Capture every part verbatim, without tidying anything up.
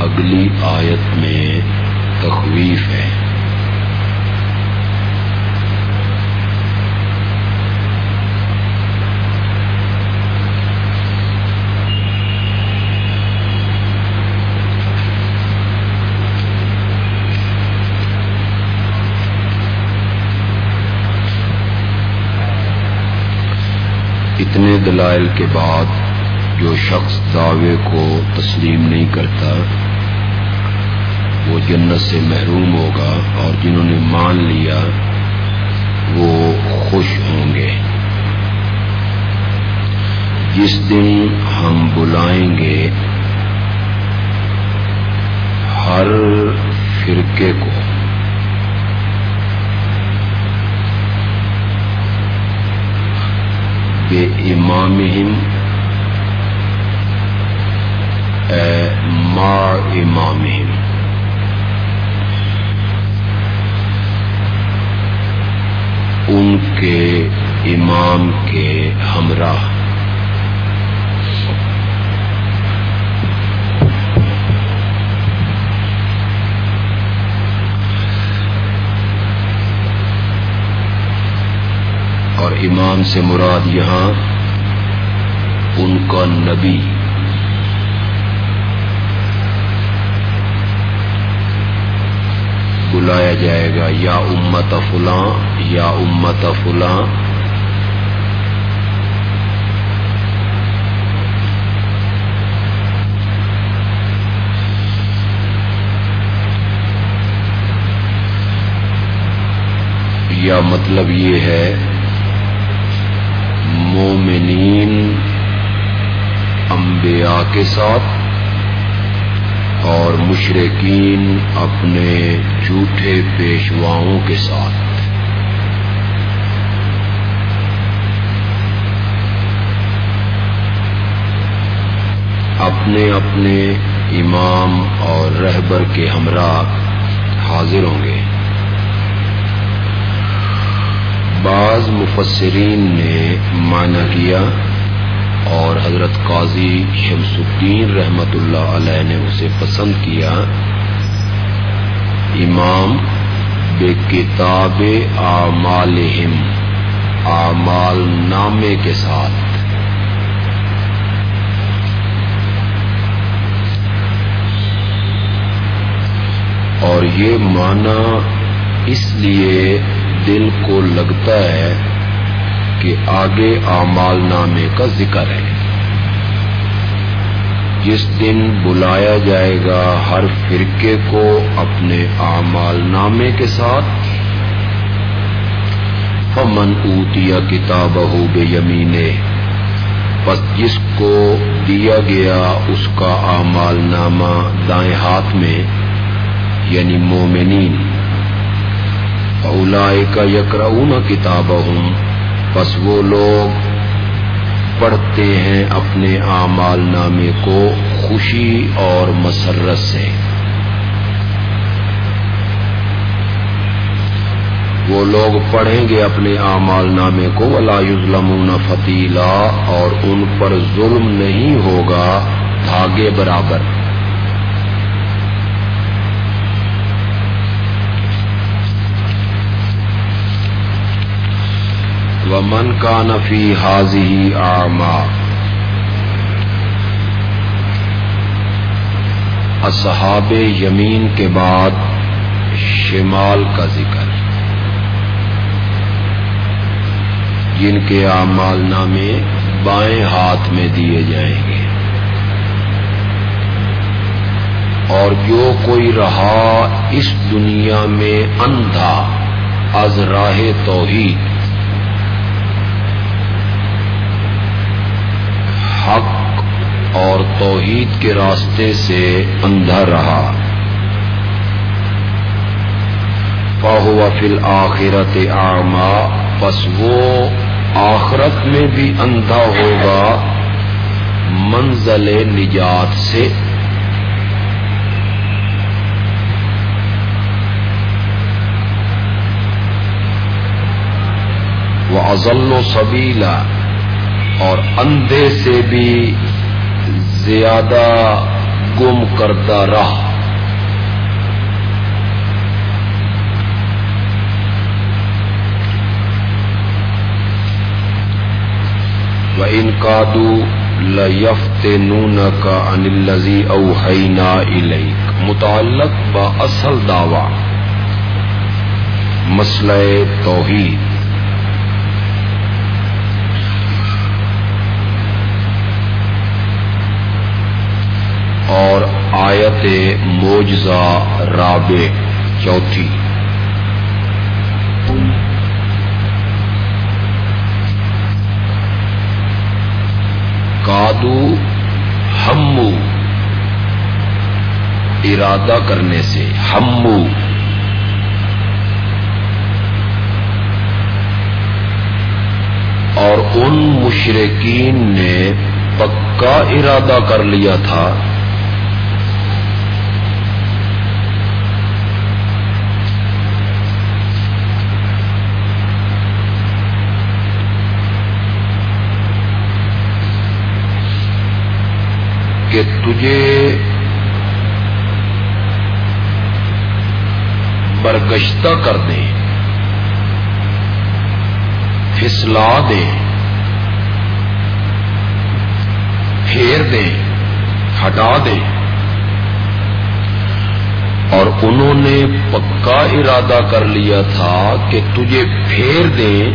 اگلی آیت میں تخویف ہے۔ اتنے دلائل کے بعد جو شخص دعوے کو تسلیم نہیں کرتا وہ جنت سے محروم ہوگا، اور جنہوں نے مان لیا وہ خوش ہوں گے۔ جس دن ہم بلائیں گے ہر فرقے کو بے امامہم اے ما امامہم، ان کے امام کے ہمراہ۔ اور امام سے مراد یہاں ان کا نبی، بلایا جائے گا یا امت فلاں یا امت فلاں، یا مطلب یہ ہے مومنین انبیاء کے ساتھ اور مشرکین اپنے جھوٹے پیشواؤں کے ساتھ۔ اپنے اپنے امام اور رہبر کے ہمراہ حاضر ہوں گے۔ بعض مفسرین نے معنی کیا اور حضرت قاضی شمس الدین رحمت اللہ علیہ نے اسے پسند کیا، امام بے کتاب اعمالہم، اعمال نامے کے ساتھ۔ اور یہ معنی اس لیے دل کو لگتا ہے کہ آگے اعمال نامے کا ذکر ہے۔ جس دن بلایا جائے گا ہر فرقے کو اپنے اعمال نامے کے ساتھ، فمن اوتی کتابہ بیمینہ، پس جس کو دیا گیا اس کا اعمال نامہ دائیں ہاتھ میں، یعنی مومنین، اولئک یقرؤون کتابہم، پس وہ لوگ پڑھتے ہیں اپنے اعمال نامے کو خوشی اور مسرت سے۔ وہ لوگ پڑھیں گے اپنے اعمال نامے کو، ولا یظلمون فتیلا، اور ان پر ظلم نہیں ہوگا دھاگے برابر۔ ومن کان فی ہذہ اعمی، اصحاب یمین کے بعد شمال کا ذکر، جن کے اعمال نامے بائیں ہاتھ میں دیے جائیں گے۔ اور جو کوئی رہا اس دنیا میں اندھا از راہ توحید، حق اور توحید کے راستے سے اندھا رہا، فَهُوَ فِي الْآخِرَةِ أَعْمَى، پس وہ آخرت میں بھی اندھا ہوگا منزل نجات سے۔ وَأَضَلُّ سَبِيلًا، اور اندھے سے بھی زیادہ گم کردہ راہ. وَإِن كَادُوا لَيَفْتِنُونَكَ عَنِ الَّذِي أَوْحَيْنَا إِلَيْكَ متعلق با اصل دعویٰ مسئلہ توحید. اور آیت معجزہ رابع چوتھی. کادو ہمو ارادہ کرنے سے، ہمو اور ان مشرکین نے پکا ارادہ کر لیا تھا کہ تجھے برگشتہ کر دیں، پھسلا دیں، پھیر دیں، ہٹا دیں. اور انہوں نے پکا ارادہ کر لیا تھا کہ تجھے پھیر دیں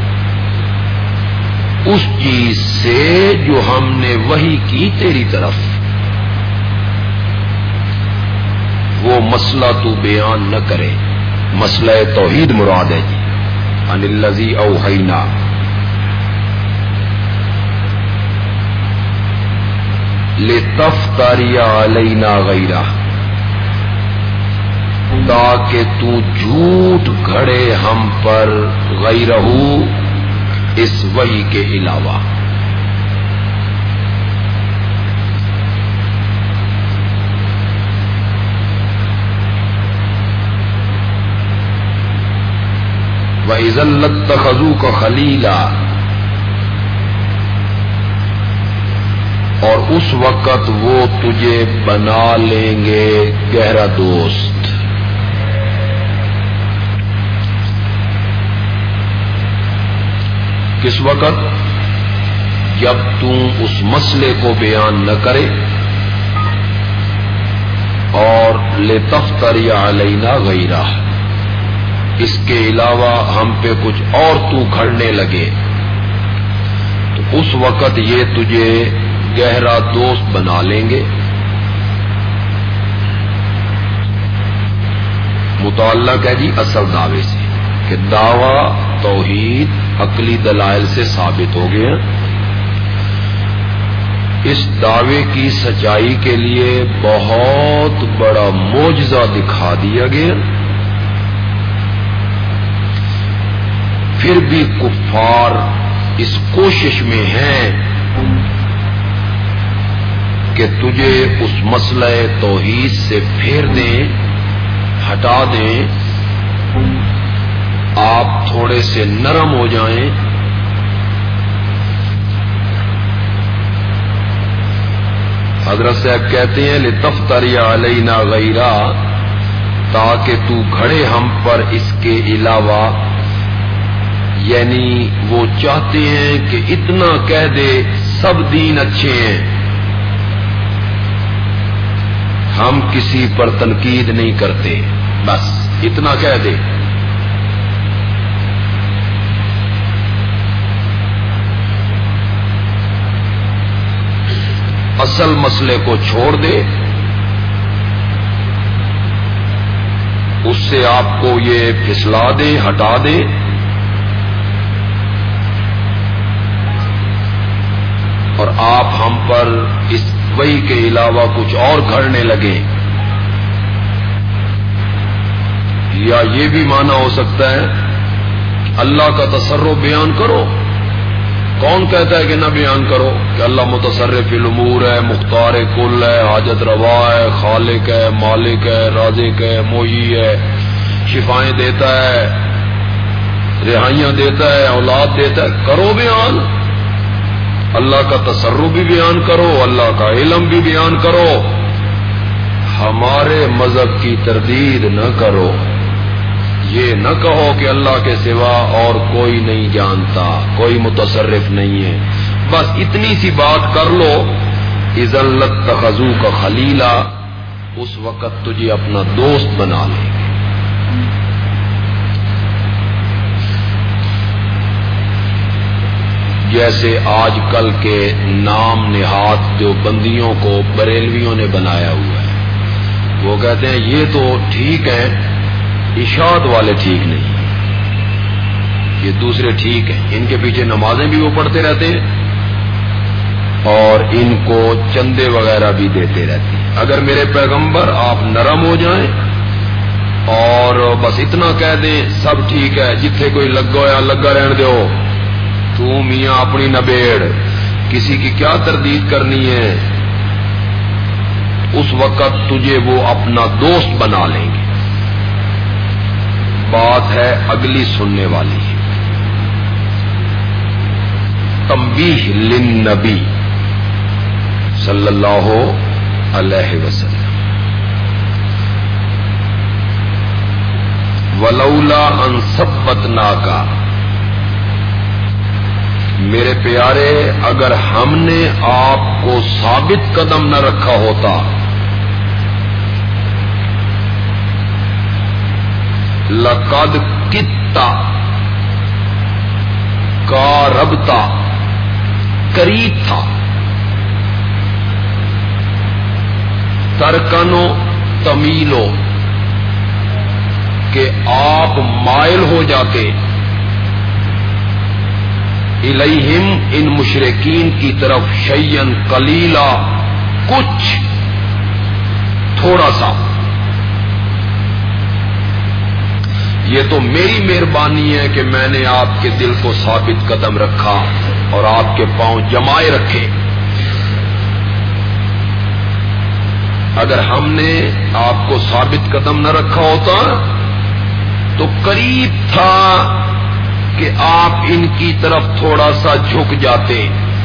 اس چیز سے جو ہم نے وحی کی تیری طرف. وہ مسئلہ تو بیان نہ کرے. مسئلہ توحید مراد ہے جی. ان الذی اوحینا، لتفتری علینا غیرہ، تاکہ تو جھوٹ گھڑے ہم پر غیرہ اس وحی کے علاوہ. وَإِذًا لَاتَّخَذُوكَ خَلِيلًا، اور اس وقت وہ تجھے بنا لیں گے گہرا دوست. کس وقت؟ جب تم اس مسئلے کو بیان نہ کرے اور لتفتری علینا غیرہ، اس کے علاوہ ہم پہ کچھ اور تو گھڑنے لگے، تو اس وقت یہ تجھے گہرا دوست بنا لیں گے. متعلق ہے جی اصل دعوے سے کہ دعویٰ توحید عقلی دلائل سے ثابت ہو گیا. اس دعوے کی سچائی کے لیے بہت بڑا معجزہ دکھا دیا گیا. پھر بھی کفار اس کوشش میں ہیں کہ تجھے اس مسئلہ توحید سے پھیر دیں، ہٹا دیں، آپ تھوڑے سے نرم ہو جائیں. حضرت صاحب کہتے ہیں لتفتری علینا غیرہ، تاکہ تو گھڑے ہم پر اس کے علاوہ. یعنی وہ چاہتے ہیں کہ اتنا کہہ دے سب دین اچھے ہیں، ہم کسی پر تنقید نہیں کرتے، بس اتنا کہہ دے. اصل مسئلے کو چھوڑ دے، اس سے آپ کو یہ پھسلا دے، ہٹا دے. اور آپ ہم پر اس وحی کے علاوہ کچھ اور گھڑنے لگے. یا یہ بھی معنی ہو سکتا ہے کہ اللہ کا تصرف بیان کرو. کون کہتا ہے کہ نہ بیان کرو؟ کہ اللہ متصرف الامور ہے، مختار کل ہے، حاجت روا ہے، خالق ہے، مالک ہے، رازق ہے، محیی ہے، شفائیں دیتا ہے، رہائیاں دیتا ہے، اولاد دیتا ہے. کرو بیان، اللہ کا تصرف بھی بیان کرو، اللہ کا علم بھی بیان کرو. ہمارے مذہب کی تردید نہ کرو، یہ نہ کہو کہ اللہ کے سوا اور کوئی نہیں جانتا، کوئی متصرف نہیں ہے، بس اتنی سی بات کر لو، اذا لاتخذوک خلیلا، اس وقت تجھے اپنا دوست بنا لیں گے۔ جیسے آج کل کے نام نہاد جو بندیوں کو بریلویوں نے بنایا ہوا ہے، وہ کہتے ہیں یہ تو ٹھیک ہے، اشاعت والے ٹھیک نہیں، یہ دوسرے ٹھیک ہیں، ان کے پیچھے نمازیں بھی وہ پڑھتے رہتے ہیں اور ان کو چندے وغیرہ بھی دیتے رہتے ہیں۔ اگر میرے پیغمبر آپ نرم ہو جائیں اور بس اتنا کہہ دیں سب ٹھیک ہے، جتھے کوئی لگا یا لگا رہن دو، تو میاں اپنی نبیڑ، کسی کی کیا تردید کرنی ہے، اس وقت تجھے وہ اپنا دوست بنا لیں گے۔ بات ہے اگلی سننے والی، تنبیہ للنبی صلی اللہ علیہ وسلم، ولولا ان ثبتناک، میرے پیارے اگر ہم نے آپ کو ثابت قدم نہ رکھا ہوتا، لقد کتا کا ربتا، قریب تھا، ترکنو تمیلو، کہ آپ مائل ہو جاتے، الیہم ان مشرکین کی طرف، شیئن قلیلا، کچھ تھوڑا سا۔ یہ تو میری مہربانی ہے کہ میں نے آپ کے دل کو ثابت قدم رکھا اور آپ کے پاؤں جمائے رکھے۔ اگر ہم نے آپ کو ثابت قدم نہ رکھا ہوتا تو قریب تھا کہ آپ ان کی طرف تھوڑا سا جھک جاتے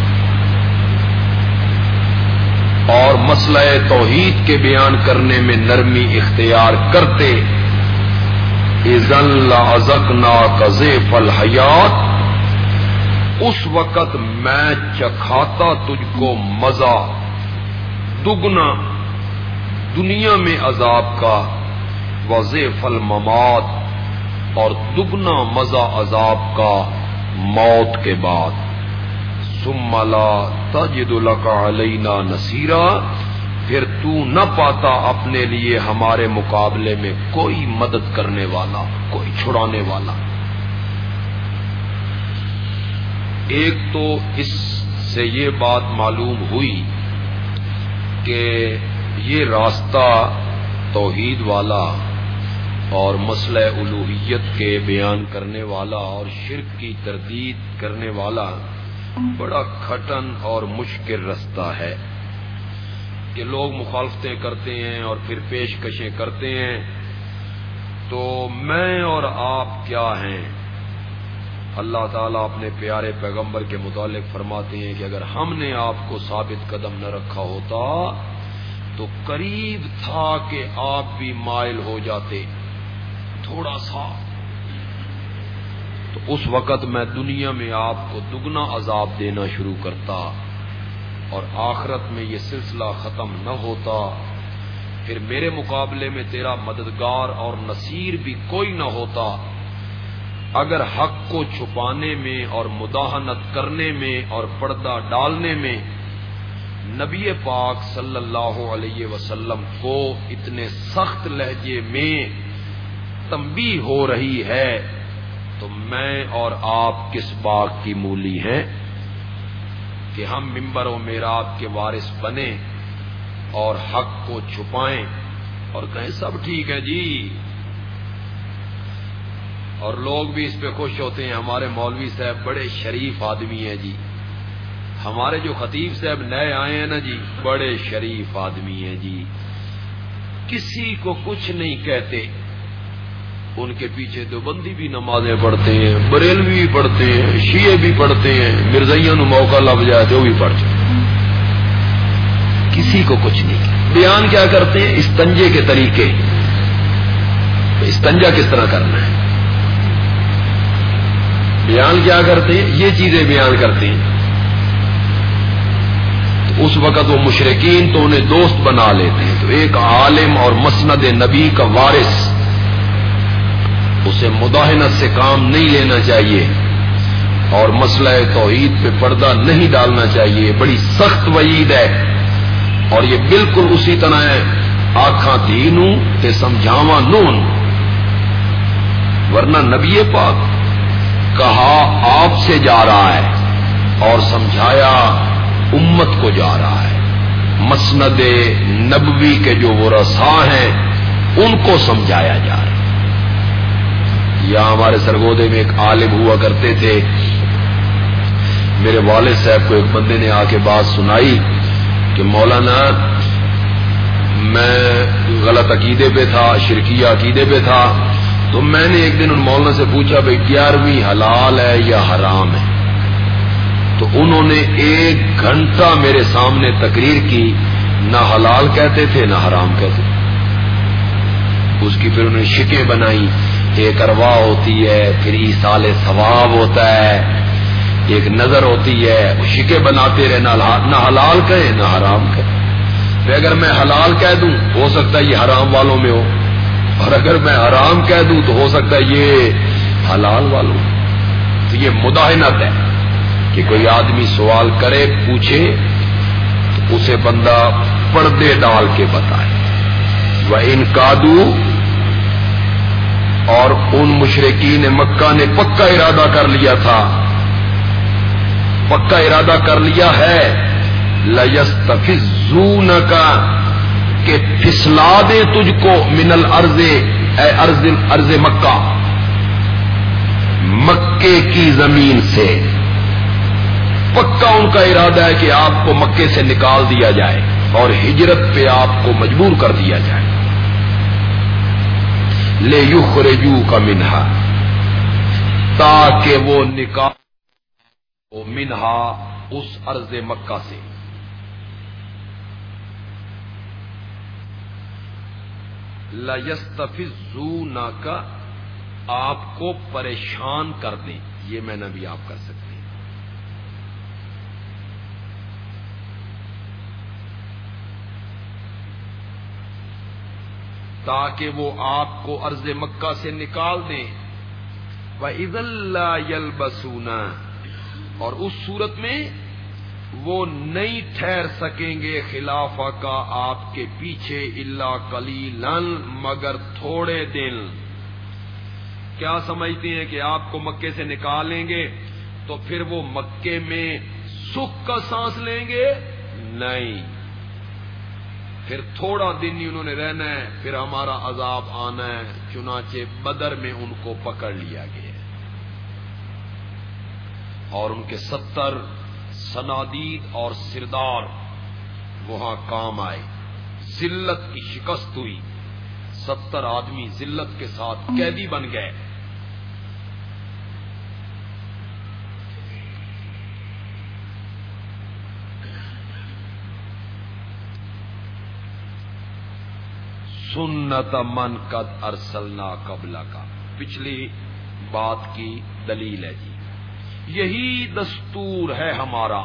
اور مسئلہ توحید کے بیان کرنے میں نرمی اختیار کرتے۔ اذا لأذقناک ضیف الحیات، اس وقت میں چکھاتا تجھ کو مزہ دگنا دنیا میں عذاب کا، وضیف الممات، اور دگنا مزہ عذاب کا موت کے بعد۔ ثم لا تجد لک علینا نصیرا، پھر تو نہ پاتا اپنے لیے ہمارے مقابلے میں کوئی مدد کرنے والا، کوئی چھڑانے والا۔ ایک تو اس سے یہ بات معلوم ہوئی کہ یہ راستہ توحید والا اور مسئلہ الوہیت کے بیان کرنے والا اور شرک کی تردید کرنے والا بڑا کھٹن اور مشکل رستہ ہے کہ لوگ مخالفتیں کرتے ہیں اور پھر پیشکشیں کرتے ہیں۔ تو میں اور آپ کیا ہیں؟ اللہ تعالیٰ اپنے پیارے پیغمبر کے متعلق فرماتے ہیں کہ اگر ہم نے آپ کو ثابت قدم نہ رکھا ہوتا تو قریب تھا کہ آپ بھی مائل ہو جاتے تھوڑا سا، تو اس وقت میں دنیا میں آپ کو دگنا عذاب دینا شروع کرتا اور آخرت میں یہ سلسلہ ختم نہ ہوتا، پھر میرے مقابلے میں تیرا مددگار اور نصیر بھی کوئی نہ ہوتا۔ اگر حق کو چھپانے میں اور مداہنت کرنے میں اور پردہ ڈالنے میں نبی پاک صلی اللہ علیہ وسلم کو اتنے سخت لہجے میں تنبیہ ہو رہی ہے تو میں اور آپ کس باغ کی مولی ہیں کہ ہم منبر و محراب کے وارث بنیں اور حق کو چھپائیں اور کہیں سب ٹھیک ہے جی، اور لوگ بھی اس پہ خوش ہوتے ہیں، ہمارے مولوی صاحب بڑے شریف آدمی ہیں جی، ہمارے جو خطیب صاحب نئے آئے ہیں نا جی بڑے شریف آدمی ہیں جی، کسی کو کچھ نہیں کہتے، ان کے پیچھے دیوبندی بھی نمازیں پڑھتے ہیں، بریلوی بھی پڑھتے ہیں، شیعہ بھی پڑھتے ہیں، مرزائیاں نو موقع لگ جائے تو بھی پڑھتے ہیں، کسی کو کچھ نہیں کہتے۔ بیان کیا کرتے ہیں؟ استنجے کے طریقے، استنجا کس طرح کرنا ہے، بیان کیا کرتے ہیں؟ یہ چیزیں بیان کرتے ہیں۔ تو اس وقت وہ مشرکین تو انہیں دوست بنا لیتے ہیں، تو ایک عالم اور مسند نبی کا وارث، اسے مداہنت سے کام نہیں لینا چاہیے اور مسئلہ توحید پہ پردہ نہیں ڈالنا چاہیے، بڑی سخت وعید ہے۔ اور یہ بالکل اسی طرح ہے، آکھاں دینوں تے سمجھاواں نون، ورنہ نبی پاک کہا آپ سے جا رہا ہے اور سمجھایا امت کو جا رہا ہے۔ مسند نبوی کے جو ورثاء ہیں ان کو سمجھایا جا رہا ہے۔ یہاں ہمارے سرگودے میں ایک عالم ہوا کرتے تھے، میرے والد صاحب کو ایک بندے نے آ کے بات سنائی کہ مولانا میں غلط عقیدے پہ تھا، شرکیہ عقیدے پہ تھا، تو میں نے ایک دن ان مولانا سے پوچھا بھائی گیارہویں حلال ہے یا حرام ہے؟ تو انہوں نے ایک گھنٹہ میرے سامنے تقریر کی، نہ حلال کہتے تھے نہ حرام کہتے تھے۔ اس کی پھر انہوں نے شکیں بنائی، ایک ارواح ہوتی ہے، پھر ایصال ثواب ہوتا ہے، ایک نظر ہوتی ہے، وہ شکیں بناتے رہے، نہ حلال کہیں نہ حرام کہیں۔ پھر اگر میں حلال کہہ دوں ہو سکتا ہے یہ حرام والوں میں ہو، اور اگر میں حرام کہہ دوں تو ہو سکتا ہے یہ حلال والوں میں۔ تو یہ مداہنت ہے کہ کوئی آدمی سوال کرے، پوچھے، تو اسے بندہ پردے ڈال کے بتائے۔ وَإِن كَادُوا، اور ان مشرکین مکہ نے پکا ارادہ کر لیا تھا، پکا ارادہ کر لیا ہے، لَيَسْتَفِزُّونَكَ، کہ پھسلا دے تجھ کو، من الارض، اے ارض ارض مکہ، مکے کی زمین سے۔ پکا ان کا ارادہ ہے کہ آپ کو مکے سے نکال دیا جائے اور ہجرت پہ آپ کو مجبور کر دیا جائے۔ لے یخرجوک منہا، تاکہ وہ نکال منہا، اس ارض مکہ سے۔ لَيَسْتَفِزُّونَكَ، آپ کو پریشان کر دیں، یہ میں نے بھی آپ کر سکتے ہیں۔ تاکہ وہ آپ کو ارض مکہ سے نکال دیں۔ وَإِذًا لَّا يَلْبَسُونَ، اور اس صورت میں وہ نہیں ٹھہر سکیں گے خلافہ کا آپ کے پیچھے، الا قلیلاً، مگر تھوڑے دن۔ کیا سمجھتے ہیں کہ آپ کو مکے سے نکالیں گے تو پھر وہ مکے میں سکھ کا سانس لیں گے؟ نہیں، پھر تھوڑا دن ہی انہوں نے رہنا ہے، پھر ہمارا عذاب آنا ہے۔ چنانچہ بدر میں ان کو پکڑ لیا گیا اور ان کے ستر صنادید اور سردار وہاں کام آئے۔ ذلت کی شکست ہوئی، ستر آدمی ذلت کے ساتھ قیدی بن گئے۔ سنت من قد ارسلنا قبل کا، پچھلی بات کی دلیل ہے جی، یہی دستور ہے ہمارا،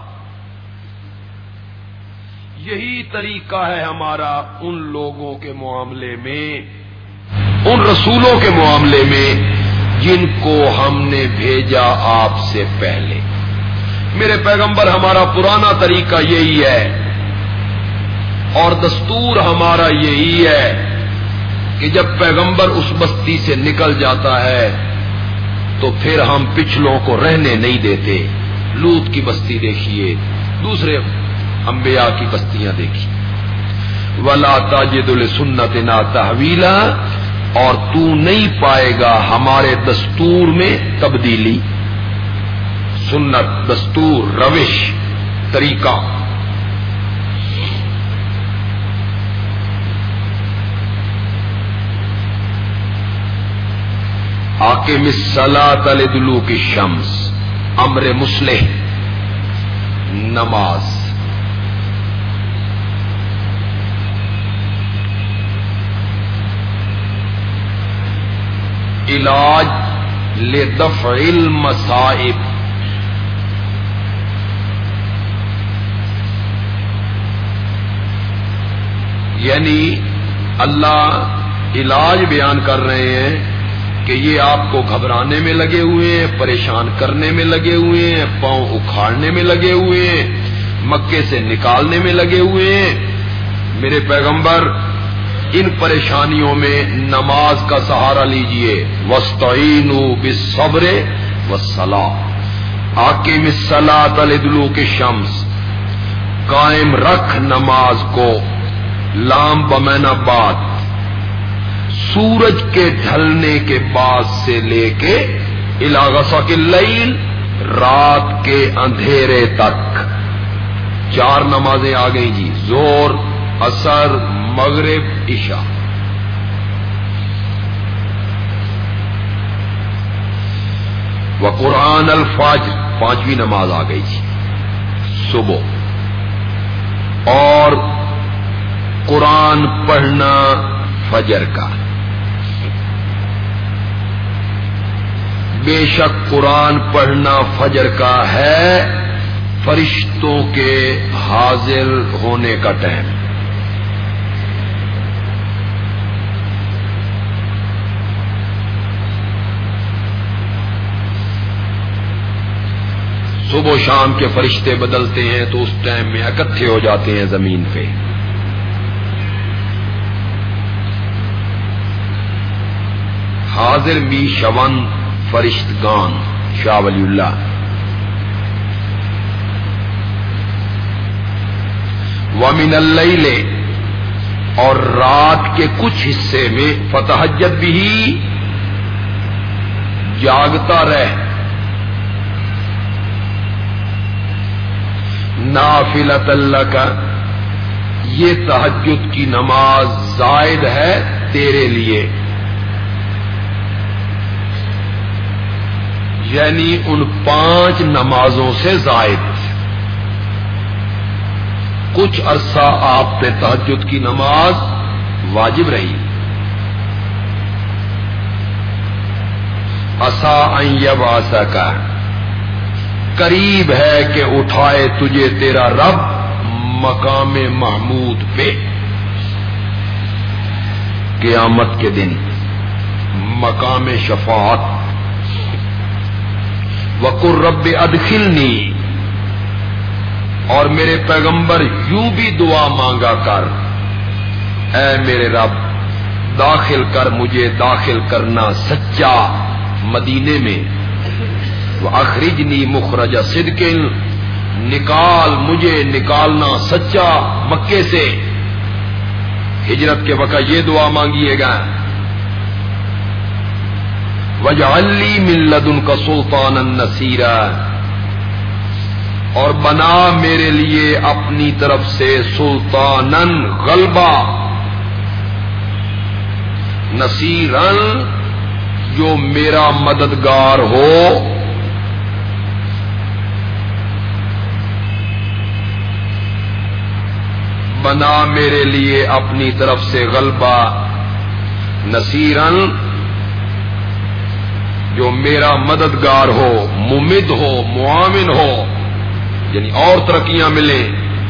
یہی طریقہ ہے ہمارا ان لوگوں کے معاملے میں، ان رسولوں کے معاملے میں جن کو ہم نے بھیجا آپ سے پہلے۔ میرے پیغمبر، ہمارا پرانا طریقہ یہی ہے اور دستور ہمارا یہی ہے کہ جب پیغمبر اس بستی سے نکل جاتا ہے تو پھر ہم پچھلوں کو رہنے نہیں دیتے۔ لوط کی بستی دیکھیے، دوسرے انبیاء کی بستیاں دیکھیے۔ وَلَا تَجِدُ لِسُنَّتِنَا تَحْوِيلًا، اور تو نہیں پائے گا ہمارے دستور میں تبدیلی۔ سنت، دستور، روش، طریقہ۔ اقم الصلاۃ لدلوک الشمس، امر مصلح، نماز۔ علاج لدفع المصائب، یعنی اللہ علاج بیان کر رہے ہیں کہ یہ آپ کو گھبرانے میں لگے ہوئے ہیں، پریشان کرنے میں لگے ہوئے ہیں، پاؤں اکھاڑنے میں لگے ہوئے ہیں، مکے سے نکالنے میں لگے ہوئے ہیں۔ میرے پیغمبر ان پریشانیوں میں نماز کا سہارا لیجئے، وَاسْتَعِينُوا بِالصَّبْرِ وَالصَّلَاةِ أَقِمِ الصَّلَاةَ لِدُلُوكِ الشَّمْسِ، قائم رکھ نماز کو، لام بمعنی بعد، سورج کے ڈھلنے کے بعد سے لے کے الی غسق اللیل، رات کے اندھیرے تک۔ چار نمازیں آ گئی جی، ظہر، عصر، مغرب، عشاء۔ وقرآن الفجر، پانچویں نماز آ گئی جی، صبح۔ اور قرآن پڑھنا فجر کا، بے شک قرآن پڑھنا فجر کا ہے فرشتوں کے حاضر ہونے کا ٹائم۔ صبح و شام کے فرشتے بدلتے ہیں تو اس ٹائم میں اکٹھے ہو جاتے ہیں زمین پہ۔ حاضر می شون فرشتگان، شاہ ولی اللہ۔ وَمِنَ اللَّيْلِ، اور رات کے کچھ حصے میں، فَتَہَجَّدْ بِهِ، جاگتا رہ، نافلۃ لک، یہ تہجد کی نماز زائد ہے تیرے لیے، یعنی ان پانچ نمازوں سے زائد۔ کچھ عرصہ آپ پہ تہجد کی نماز واجب رہی۔ عسیٰ ان یبعثک، قریب ہے کہ اٹھائے تجھے تیرا رب مقام محمود پہ، قیامت کے دن، مقام شفاعت۔ وَقُلْ رَبِّ أَدْخِلْنِي، اور میرے پیغمبر یوں بھی دعا مانگا کر، اے میرے رب داخل کر مجھے، داخل کرنا سچا مدینے میں، وَأَخْرِجْنِي مُخْرَجَ صِدْقٍ، نکال مجھے نکالنا سچا مکے سے۔ ہجرت کے وقت یہ دعا مانگیے گا، وَاجْعَلْ لِي مِن لَّدُنْكَ سُلْطَانًا نَصِيرًا، اور بنا میرے لیے اپنی طرف سے سلطانن، غلبہ، نصیرن، جو میرا مددگار ہو۔ بنا میرے لیے اپنی طرف سے غلبہ، نصیرن، جو میرا مددگار ہو، ممد ہو، معاون ہو، یعنی اور ترقیاں ملیں۔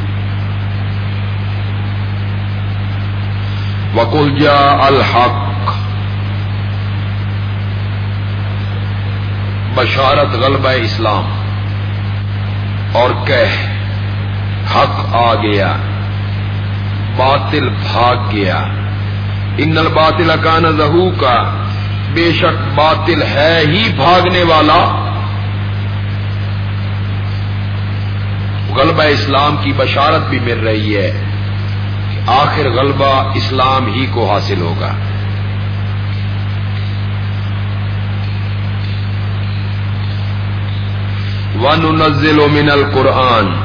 وَقُلْ جَاءَ الْحَقُّ، بشارت غلبہ اسلام، اور کہہ حق آ گیا، باطل بھاگ گیا۔ ان الباطل کان زہوقا، بے شک باطل ہے ہی بھاگنے والا۔ غلبہ اسلام کی بشارت بھی مل رہی ہے کہ آخر غلبہ اسلام ہی کو حاصل ہوگا۔ وَنُنَزِّلُ مِنَ الْقُرْآنِ،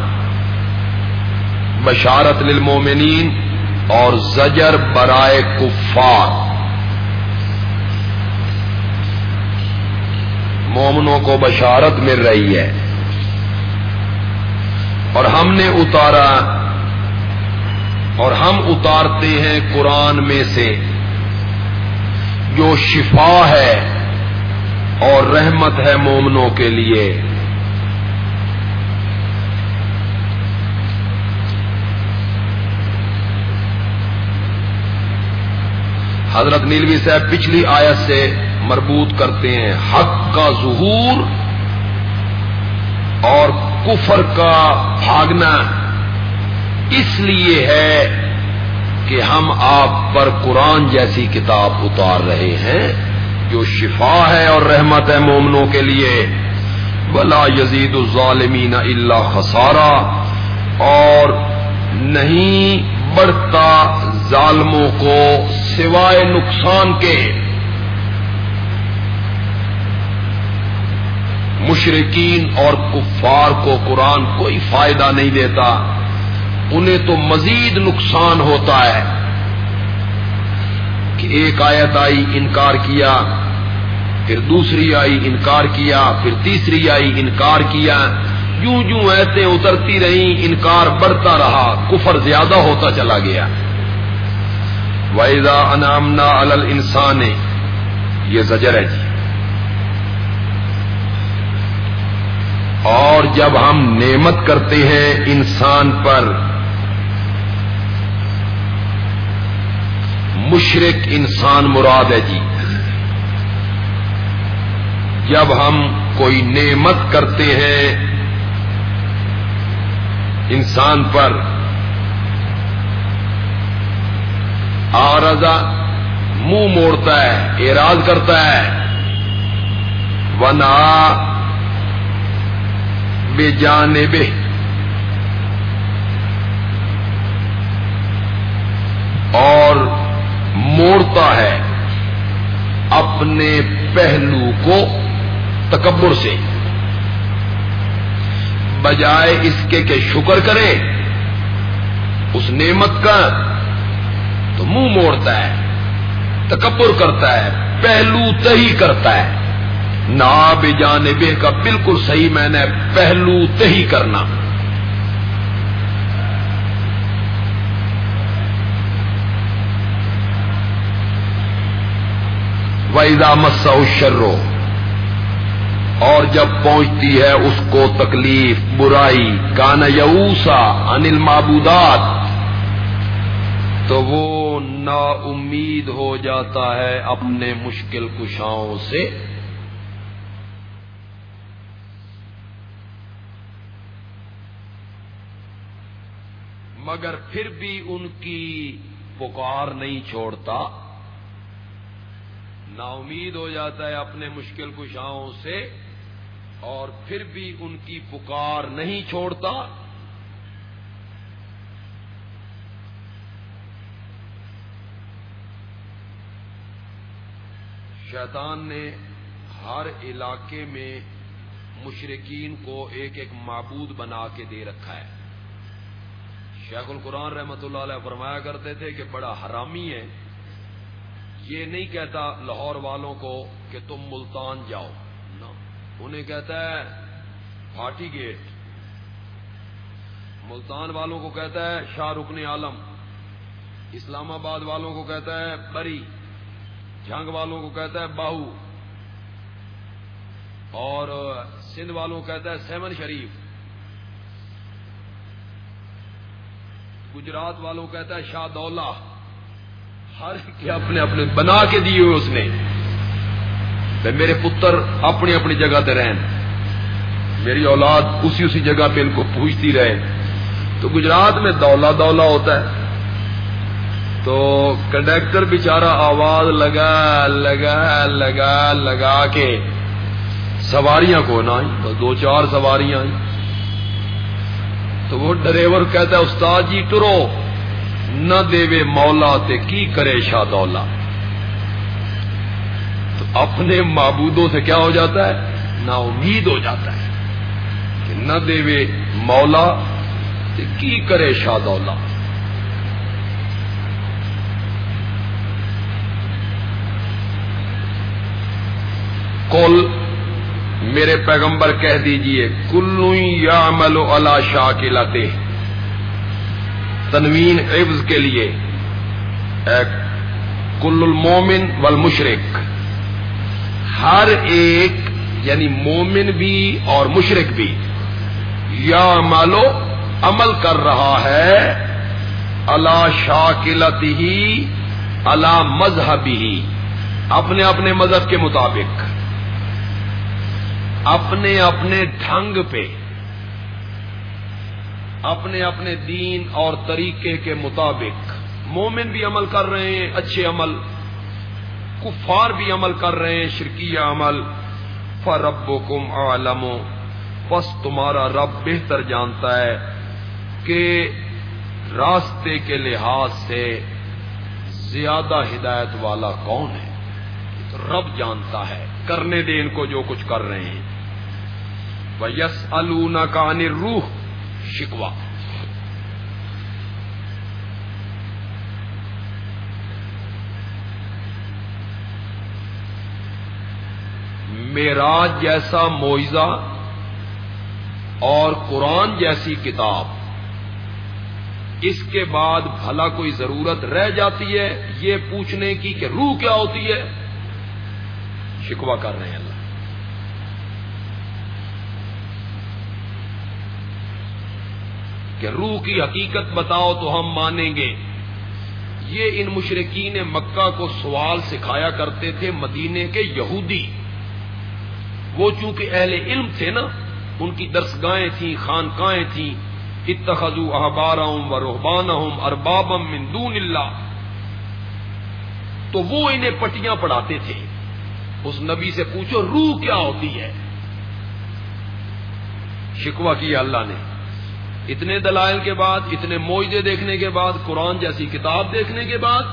بشارت للمومنین اور زجر برائے کفار۔ مومنوں کو بشارت مل رہی ہے، اور ہم نے اتارا، اور ہم اتارتے ہیں قرآن میں سے جو شفا ہے اور رحمت ہے مومنوں کے لیے. حضرت نیلوی صاحب پچھلی آیت سے مربوط کرتے ہیں حق کا ظہور اور کفر کا بھاگنا اس لیے ہے کہ ہم آپ پر قرآن جیسی کتاب اتار رہے ہیں جو شفا ہے اور رحمت ہے مومنوں کے لیے. ولا یزید الظالمین الا خسارا، اور نہیں بڑھتا ظالموں کو سوائے نقصان کے. مشرکین اور کفار کو قرآن کوئی فائدہ نہیں دیتا، انہیں تو مزید نقصان ہوتا ہے کہ ایک آیت آئی انکار کیا، پھر دوسری آئی انکار کیا، پھر تیسری آئی انکار کیا، یوں یوں ایسے اترتی رہیں، انکار بڑھتا رہا، کفر زیادہ ہوتا چلا گیا. وَإِذَا أَنْعَمْنَا عَلَى الْإِنسَانِ، یہ زجر ہے جی. اور جب ہم نعمت کرتے ہیں انسان پر، مشرک انسان مراد ہے جی. جب ہم کوئی نعمت کرتے ہیں انسان پر، آرزا منہ موڑتا ہے، اعراض کرتا ہے، ونا بے جانبہ، اور موڑتا ہے اپنے پہلو کو تکبر سے، بجائے اس کے کہ شکر کرے اس نعمت کا تو منہ موڑتا ہے، تکبر کرتا ہے، پہلو تہی کرتا ہے. نا بجانبہ کا بالکل صحیح میں نے پہلو تہی کرنا. وَإِذَا مَسَّهُ الشَّرُّ، اور جب پہنچتی ہے اس کو تکلیف، برائی، کان یئوسا عن المعبودات، تو وہ نا امید ہو جاتا ہے اپنے مشکل کشاؤں سے. مگر پھر بھی ان کی پکار نہیں چھوڑتا، نا امید ہو جاتا ہے اپنے مشکل کشاؤں سے اور پھر بھی ان کی پکار نہیں چھوڑتا. شیطان نے ہر علاقے میں مشرکین کو ایک ایک معبود بنا کے دے رکھا ہے. شیخ القرآن رحمۃ اللہ علیہ فرمایا کرتے تھے کہ بڑا حرامی ہے، یہ نہیں کہتا لاہور والوں کو کہ تم ملتان جاؤ، نہ، انہیں کہتا ہے بھاٹی گیٹ. ملتان والوں کو کہتا ہے شاہ رکن عالم، اسلام آباد والوں کو کہتا ہے بری، جھنگ والوں کو کہتا ہے باہو، اور سندھ والوں کو کہتا ہے سیون شریف، گجرات والوں کو کہتا ہے شاہ دولہ. ہر کے اپنے اپنے بنا کے دیے ہوئے اس نے. میرے پتر اپنی اپنی جگہ تے رہن، میری اولاد اسی اسی جگہ پہ ان کو پوچھتی رہے. تو گجرات میں دولا دولا ہوتا ہے، تو کنڈکٹر بیچارہ آواز لگا لگا لگا لگا کے سواریاں کو نہ آئی، بس دو چار سواریاں آئی. تو وہ ڈرائیور کہتا ہے استاد جی ٹرو، نہ دیوے مولا تے کی کرے شاہ دولا. تو اپنے معبودوں سے کیا ہو جاتا ہے؟ نا امید ہو جاتا ہے کہ نہ دیوے مولا تے کی کرے شاہ دولا. کل میرے پیغمبر کہہ دیجئے کل یعمل علی شاکلتہ، تنوین عوض کے لیے کل المومن والمشرک، ہر ایک یعنی مومن بھی اور مشرک بھی یا مالو عمل کر رہا ہے علی شاکلتہ علی مذہبہ، اپنے اپنے مذہب کے مطابق، اپنے اپنے ڈھنگ پہ، اپنے اپنے دین اور طریقے کے مطابق۔ مومن بھی عمل کر رہے ہیں اچھے عمل، کفار بھی عمل کر رہے ہیں شرکیہ عمل۔ فَرَبُّكُمْ أَعْلَمُ، پس تمہارا رب بہتر جانتا ہے کہ راستے کے لحاظ سے زیادہ ہدایت والا کون ہے۔ رب جانتا ہے، کرنے دے ان کو جو کچھ کر رہے ہیں۔ وَيَسْأَلُونَكَ عَنِ الرُّوحِ، شکوہ۔ معراج جیسا معجزہ اور قرآن جیسی کتاب، اس کے بعد بھلا کوئی ضرورت رہ جاتی ہے یہ پوچھنے کی کہ روح کیا ہوتی ہے؟ شکوہ کر رہے ہیں اللہ۔ کہ روح کی حقیقت بتاؤ تو ہم مانیں گے۔ یہ ان مشرکین مکہ کو سوال سکھایا کرتے تھے مدینے کے یہودی۔ وہ چونکہ اہل علم تھے نا، ان کی درسگاہیں تھیں، خانقاہیں تھیں۔ اتخذوا احبارهم ورهبانهم اربابا من دون اللہ، تو وہ انہیں پٹیاں پڑھاتے تھے۔ اس نبی سے پوچھو روح کیا ہوتی ہے؟ شکوہ کیا اللہ نے۔ اتنے دلائل کے بعد، اتنے معجزے دیکھنے کے بعد، قرآن جیسی کتاب دیکھنے کے بعد،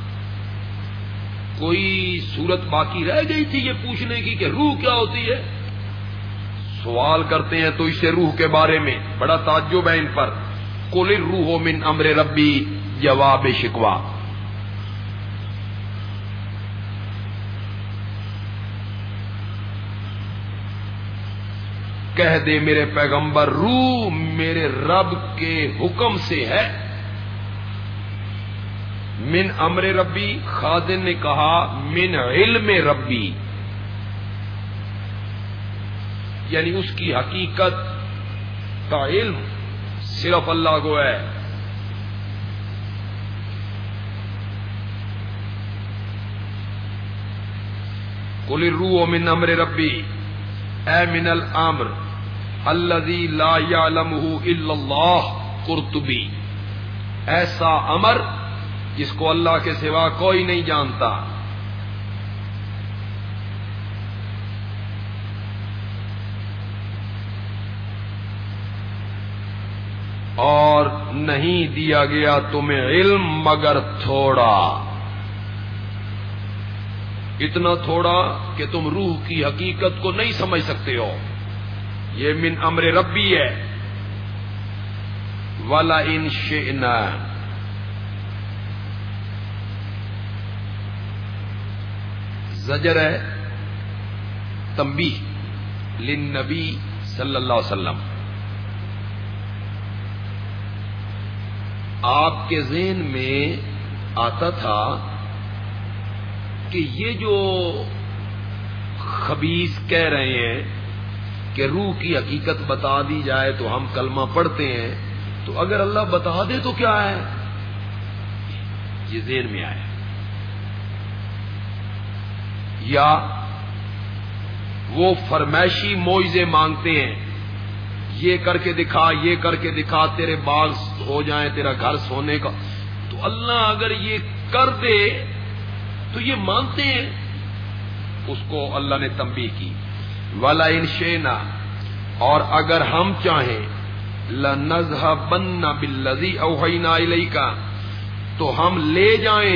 کوئی صورت باقی رہ گئی تھی یہ پوچھنے کی کہ روح کیا ہوتی ہے؟ سوال کرتے ہیں تو اسے روح کے بارے میں بڑا تعجب ہے ان پر۔ قل الروح من امر ربی، جواب شکوہ۔ کہہ دے میرے پیغمبر، روح میرے رب کے حکم سے ہے۔ من امر ربی، خازن نے کہا من علم ربی، یعنی اس کی حقیقت کا علم صرف اللہ کو ہے۔ قل الروح من امر ربی، اے من الامر الذی لا یعلمہ الا اللہ، قرطبی، ایسا امر جس کو اللہ کے سوا کوئی نہیں جانتا۔ اور نہیں دیا گیا تمہیں علم مگر تھوڑا، اتنا تھوڑا کہ تم روح کی حقیقت کو نہیں سمجھ سکتے ہو۔ یہ من امر ربی ہے۔ وَلَئِن شِئْنَا، زجر ہے تنبیہ للنبی صلی اللہ علیہ وسلم۔ آپ کے ذہن میں آتا تھا کہ یہ جو خبیث کہہ رہے ہیں کہ روح کی حقیقت بتا دی جائے تو ہم کلمہ پڑھتے ہیں، تو اگر اللہ بتا دے تو کیا ہے؟ یہ ذہن میں آیا۔ یا وہ فرمائشی معجزے مانگتے ہیں، یہ کر کے دکھا، یہ کر کے دکھا، تیرے باغ ہو جائیں، تیرا گھر سونے کا۔ تو اللہ اگر یہ کر دے تو یہ مانتے ہیں۔ اس کو اللہ نے تنبیہ کی۔ وَلَئِن شِئْنَا، اور اگر ہم چاہیں، لَنَذْهَبَنَّ بِالَّذِي أَوْحَيْنَا إِلَيْكَ، تو ہم لے جائیں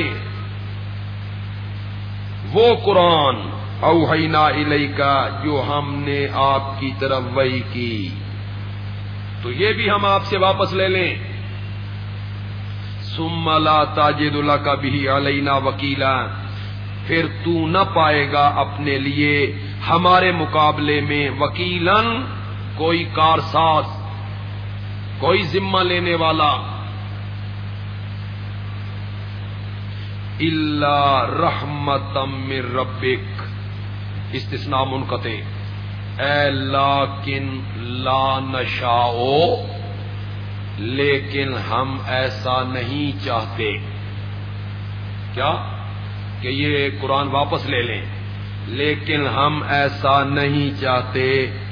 وہ قرآن اوحینا الیک، جو ہم نے آپ کی طرف وحی کی، تو یہ بھی ہم آپ سے واپس لے لیں۔ ثم لا تجد لک بہ علینا وکیلا، پھر تو نہ پائے گا اپنے لیے ہمارے مقابلے میں وکیلن، کوئی کارساز، کوئی ذمہ لینے والا۔ الا رحمتا من ربک، استثناء منقطع، اے لیکن لا نشاء، لیکن ہم ایسا نہیں چاہتے، کیا کہ یہ قرآن واپس لے لیں، لیکن ہم ایسا نہیں چاہتے،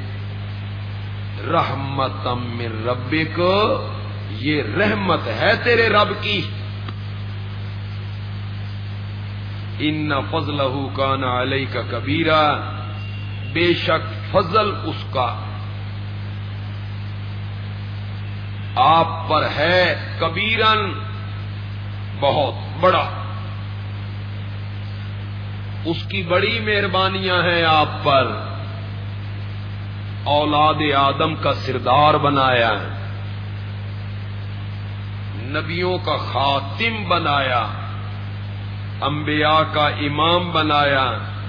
رحمت من ربک، یہ رحمت ہے تیرے رب کی، ان فضلہ کان علیک کبیرا، بے شک فضل اس کا آپ پر ہے، کبیرن بہت بڑا، اس کی بڑی مہربانیاں ہیں آپ پر، اولاد آدم کا سردار بنایا، نبیوں کا خاتم بنایا، انبیاء کا امام بنایا،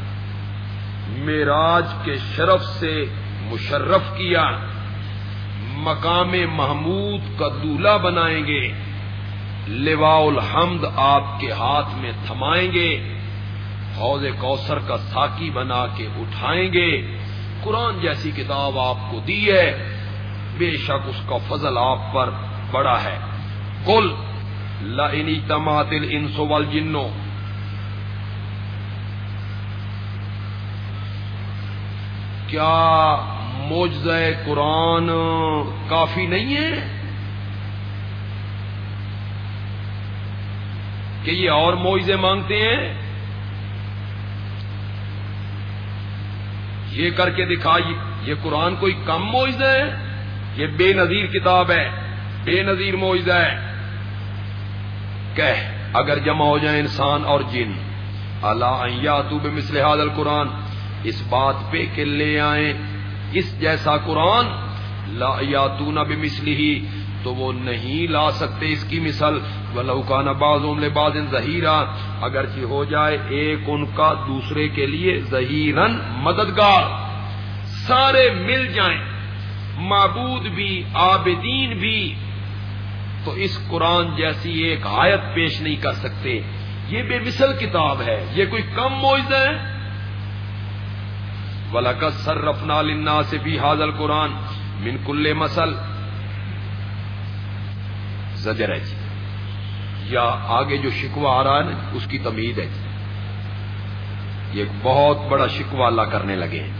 معراج کے شرف سے مشرف کیا، مقام محمود کا دولہا بنائیں گے، لواء الحمد آپ کے ہاتھ میں تھمائیں گے، حوض کوثر کا ساقی بنا کے اٹھائیں گے، قرآن جیسی کتاب آپ کو دی ہے، بے شک اس کا فضل آپ پر بڑا ہے۔ قل لئن اجتمعت الانس والجن، کیا معجزہ قرآن کافی نہیں ہے کہ یہ اور معجزے مانگتے ہیں؟ یہ کر کے دکھا، یہ قرآن کوئی کم معجزہ ہے؟ یہ بے نظیر کتاب ہے، بے نظیر معجزہ ہے۔ کہہ اگر جمع ہو جائیں انسان اور جن، الا ان یاتوا بمثل ھذا القرآن، اس بات پہ کہ لے آئیں اس جیسا قرآن، لا یاتون بمثلہ، تو وہ نہیں لا سکتے اس کی مثل، ولو کان بعضهم لبعض ظہیرا، اگرچہ ہو جائے ایک ان کا دوسرے کے لیے ظہیراً مددگار، سارے مل جائیں، معبود بھی عابدین بھی، تو اس قرآن جیسی ایک آیت پیش نہیں کر سکتے۔ یہ بے مثل کتاب ہے، یہ کوئی کم معجزہ ہے؟ وَلَقَدْ صَرَّفْنَا لِلنَّاسِ فِي هَذَا الْقُرْآنِ مِنْ كُلِّ مَثَلٍ، زجر ہے جی، یا آگے جو شکوہ آ رہا ہے نا اس کی تمہید ہے جی، یہ ایک بہت بڑا شکوہ اللہ کرنے لگے ہیں۔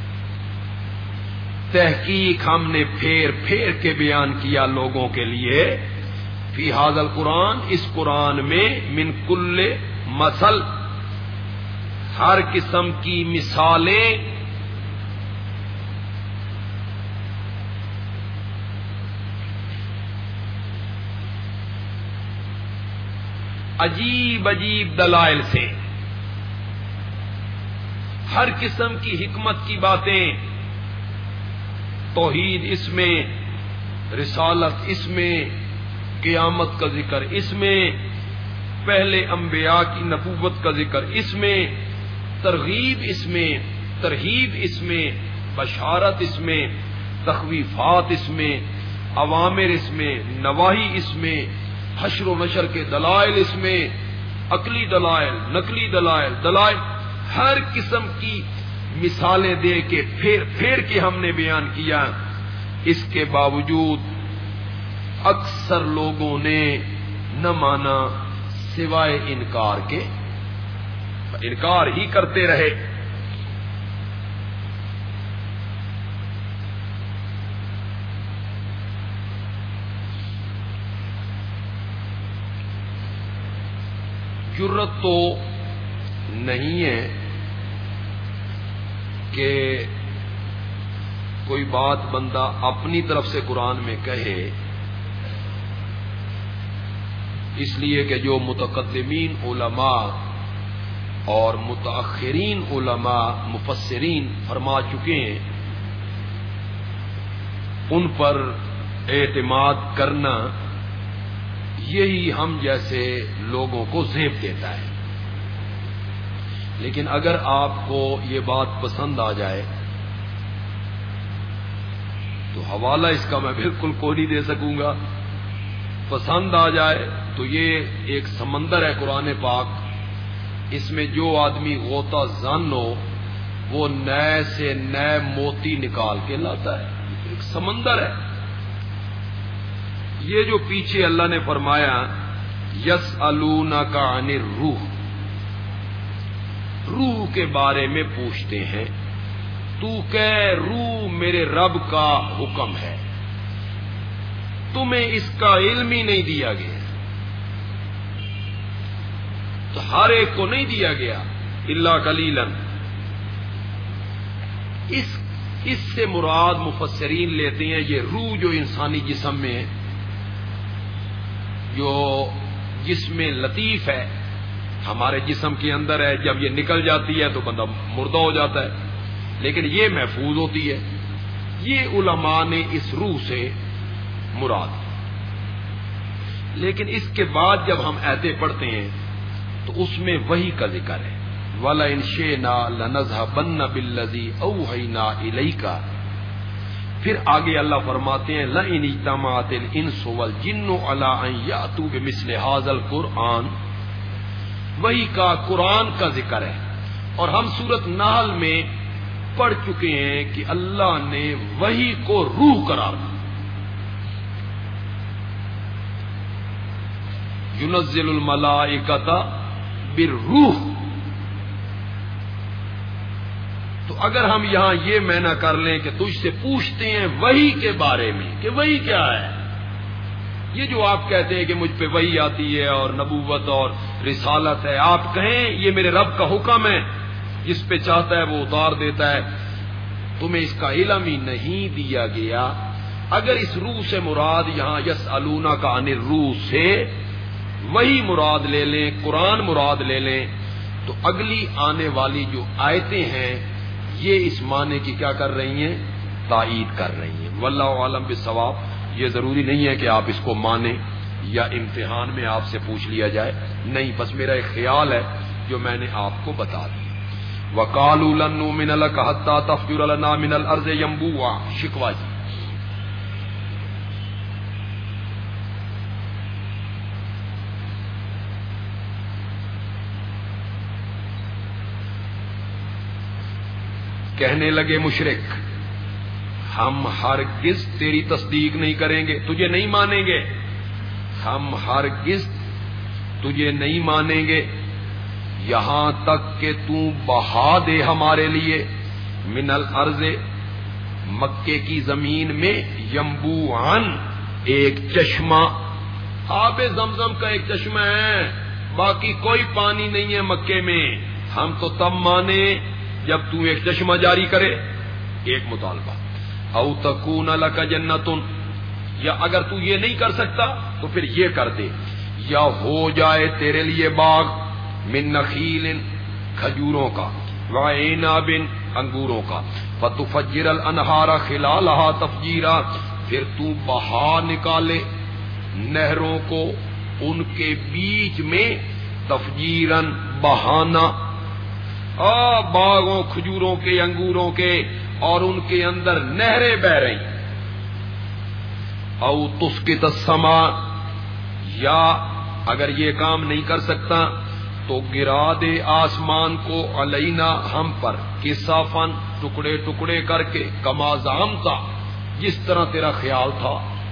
تحقیق ہم نے پھیر پھیر کے بیان کیا لوگوں کے لیے، فی ھذا القرآن، اس قرآن میں، من کل مثل، ہر قسم کی مثالیں، عجیب عجیب دلائل سے، ہر قسم کی حکمت کی باتیں، توحید اس میں، رسالت اس میں، قیامت کا ذکر اس میں، پہلے انبیاء کی نبوت کا ذکر اس میں، ترغیب اس میں، ترہیب اس میں، بشارت اس میں، تخویفات اس میں، اوامر اس میں، نواہی اس میں، حشر و نشر کے دلائل اس میں، عقلی دلائل، نقلی دلائل، دلائل، ہر قسم کی مثالیں دے کے پھیر پھیر کے ہم نے بیان کیا۔ اس کے باوجود اکثر لوگوں نے نہ مانا سوائے انکار کے، انکار ہی کرتے رہے۔ جرت تو نہیں ہے کہ کوئی بات بندہ اپنی طرف سے قرآن میں کہے، اس لیے کہ جو متقدمین علماء اور متاخرین علماء مفسرین فرما چکے ہیں، ان پر اعتماد کرنا یہی ہم جیسے لوگوں کو زیب دیتا ہے۔ لیکن اگر آپ کو یہ بات پسند آ جائے تو حوالہ اس کا میں بالکل کوئی نہیں دے سکوں گا، پسند آ جائے تو یہ ایک سمندر ہے قرآن پاک، اس میں جو آدمی غوطہ زن ہو وہ نئے سے نئے موتی نکال کے لاتا ہے. ایک سمندر ہے. یہ جو پیچھے اللہ نے فرمایا یسألونک عن الروح، روح کے بارے میں پوچھتے ہیں، تو کہ روح میرے رب کا حکم ہے، تمہیں اس کا علم ہی نہیں دیا گیا. تو ہر ایک کو نہیں دیا گیا الا قلیلا. اس اس سے مراد مفسرین لیتے ہیں یہ روح جو انسانی جسم میں ہے، جو جسم لطیف ہے ہمارے جسم کے اندر ہے، جب یہ نکل جاتی ہے تو بندہ مردہ ہو جاتا ہے، لیکن یہ محفوظ ہوتی ہے. یہ علماء نے اس روح سے مراد. لیکن اس کے بعد جب ہم آیتیں پڑھتے ہیں تو اس میں وحی کا ذکر ہے. وَلَئِنْ شِئْنَا لَنَذْهَبَنَّ بِالَّذِي أَوْحَيْنَا إِلَيْكَ. پھر آگے اللہ فرماتے ہیں لَئِنِ اجْتَمَعَتِ الْإِنسُ وَالْجِنُّ عَلَىٰ أَن يَأْتُوا بِمِثْلِ هَٰذَا الْقُرْآنِ. وحی کا قرآن کا ذکر ہے. اور ہم سورۃ نحل میں پڑھ چکے ہیں کہ اللہ نے وحی کو روح قرار دیا. يُنَزِّلُ الْمَلَائِكَةَ بِالرُّوحِ. تو اگر ہم یہاں یہ معنی کر لیں کہ تجھ سے پوچھتے ہیں وحی کے بارے میں کہ وحی کیا ہے، یہ جو آپ کہتے ہیں کہ مجھ پہ وحی آتی ہے اور نبوت اور رسالت ہے، آپ کہیں یہ میرے رب کا حکم ہے، جس پہ چاہتا ہے وہ اتار دیتا ہے، تمہیں اس کا علم ہی نہیں دیا گیا. اگر اس روح سے مراد یہاں یسألونک عن الروح سے وہی مراد لے لیں، قرآن مراد لے لیں، تو اگلی آنے والی جو آیتیں ہیں یہ اس معنی کی کیا کر رہی ہیں؟ تائید کر رہی ہیں. واللہ عالم بالصواب. یہ ضروری نہیں ہے کہ آپ اس کو مانیں یا امتحان میں آپ سے پوچھ لیا جائے، نہیں، بس میرا ایک خیال ہے جو میں نے آپ کو بتا دیا. وَقَالُوا لَن نُّؤْمِنَ لَكَ حَتَّىٰ تَفْجُرَ لَنَا مِنَ الْأَرْضِ يَنبُوعًا. شکوہ جی. کہنے لگے مشرک ہم ہرگز تیری تصدیق نہیں کریں گے، تجھے نہیں مانیں گے، ہم ہرگز تجھے نہیں مانیں گے یہاں تک کہ تو بہا دے ہمارے لیے من الارض مکے کی زمین میں ینبوعاً ایک چشمہ. آب زمزم کا ایک چشمہ ہے، باقی کوئی پانی نہیں ہے مکے میں. ہم تو تب مانے جب تو ایک چشمہ جاری کرے. ایک مطالبہ. او تکون لک جنتن، یا اگر تو یہ نہیں کر سکتا تو پھر یہ کر دے، یا ہو جائے تیرے لیے باغ من نخیل کھجوروں کا، وعناب انگوروں کا، فتفجر الانہار خلالہا تفجیرا، پھر تو بہا نکالے نہروں کو ان کے بیچ میں تفجیرن بہانا. آ باغوں کھجوروں کے انگوروں کے اور ان کے اندر نہریں بہ رہی. او تسقط السماء، یا اگر یہ کام نہیں کر سکتا تو گرا دے آسمان کو علینا ہم پر، کسافن ٹکڑے ٹکڑے کر کے، کما زعمتا جس طرح تیرا خیال تھا،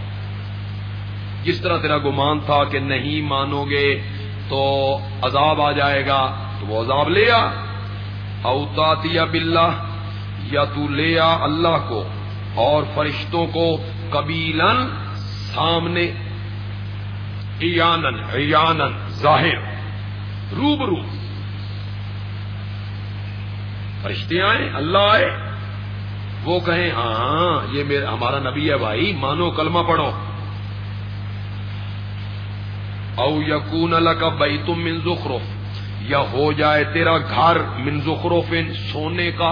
جس طرح تیرا گمان تھا کہ نہیں مانو گے تو عذاب آ جائے گا تو وہ عذاب لے آ. او تاتیا باللہ، یا تو لے آ اللہ کو اور فرشتوں کو قبیلاً سامنے، عیانن عیانن ظاہر روبرو. فرشتے آئے، اللہ آئے، وہ کہیں ہاں یہ میرا ہمارا نبی ہے بھائی، مانو کلمہ پڑھو. او یکون لک بیت من زخرف، یا ہو جائے تیرا گھر من زخرف سونے کا،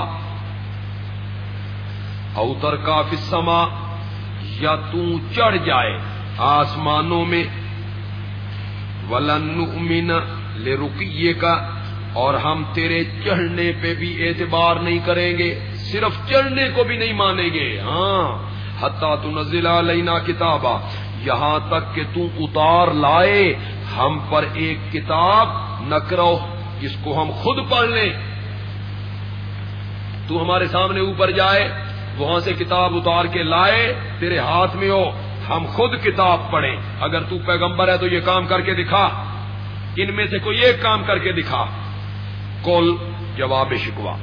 او ترقی فی السماء، یا تو چڑھ جائے آسمانوں میں، ولن نؤمن لرقیک، اور ہم تیرے چڑھنے پہ بھی اعتبار نہیں کریں گے، صرف چڑھنے کو بھی نہیں مانیں گے. ہاں حتی تنزل علینا کتابا، یہاں تک کہ تو اتار لائے ہم پر ایک کتاب، نقرأ جس کو ہم خود پڑھ لیں. تو ہمارے سامنے اوپر جائے، وہاں سے کتاب اتار کے لائے، تیرے ہاتھ میں ہو، ہم خود کتاب پڑھیں۔ اگر تو پیغمبر ہے تو یہ کام کر کے دکھا، ان میں سے کوئی ایک کام کر کے دکھا۔ کل جواب شکوہ،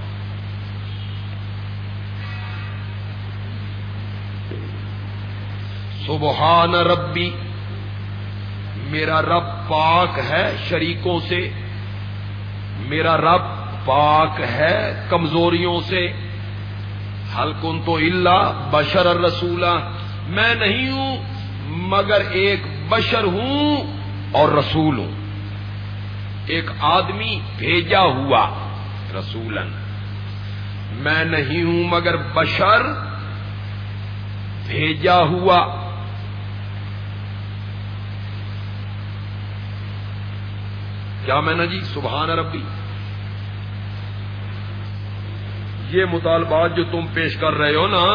سبحان ربی، میرا رب پاک ہے شریکوں سے، میرا رب پاک ہے کمزوریوں سے۔ حل کنت الا بشر الرسولا، میں نہیں ہوں مگر ایک بشر ہوں اور رسول ہوں، ایک آدمی بھیجا ہوا، رسولن، میں نہیں ہوں مگر بشر بھیجا ہوا۔ کیا میں نا جی سبحان ربی، یہ مطالبات جو تم پیش کر رہے ہو نا،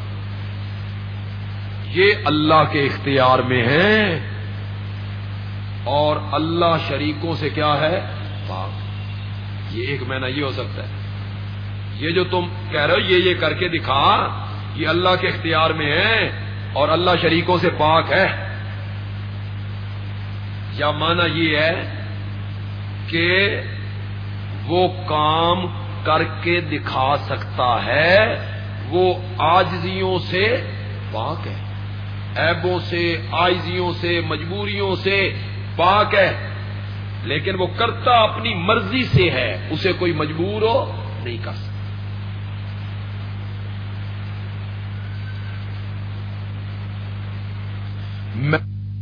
یہ اللہ کے اختیار میں ہیں، اور اللہ شریکوں سے کیا ہے؟ پاک۔ یہ ایک معنی یہ ہو سکتا ہے، یہ جو تم کہہ رہے ہو یہ یہ کر کے دکھا، یہ اللہ کے اختیار میں ہے اور اللہ شریکوں سے پاک ہے، یا معنی یہ ہے کہ وہ کام کر کے دکھا سکتا ہے، وہ عاجزیوں سے پاک ہے، عیبوں سے، عاجزیوں سے، مجبوریوں سے پاک ہے، لیکن وہ کرتا اپنی مرضی سے ہے، اسے کوئی مجبور ہو نہیں کر سکتا۔ میں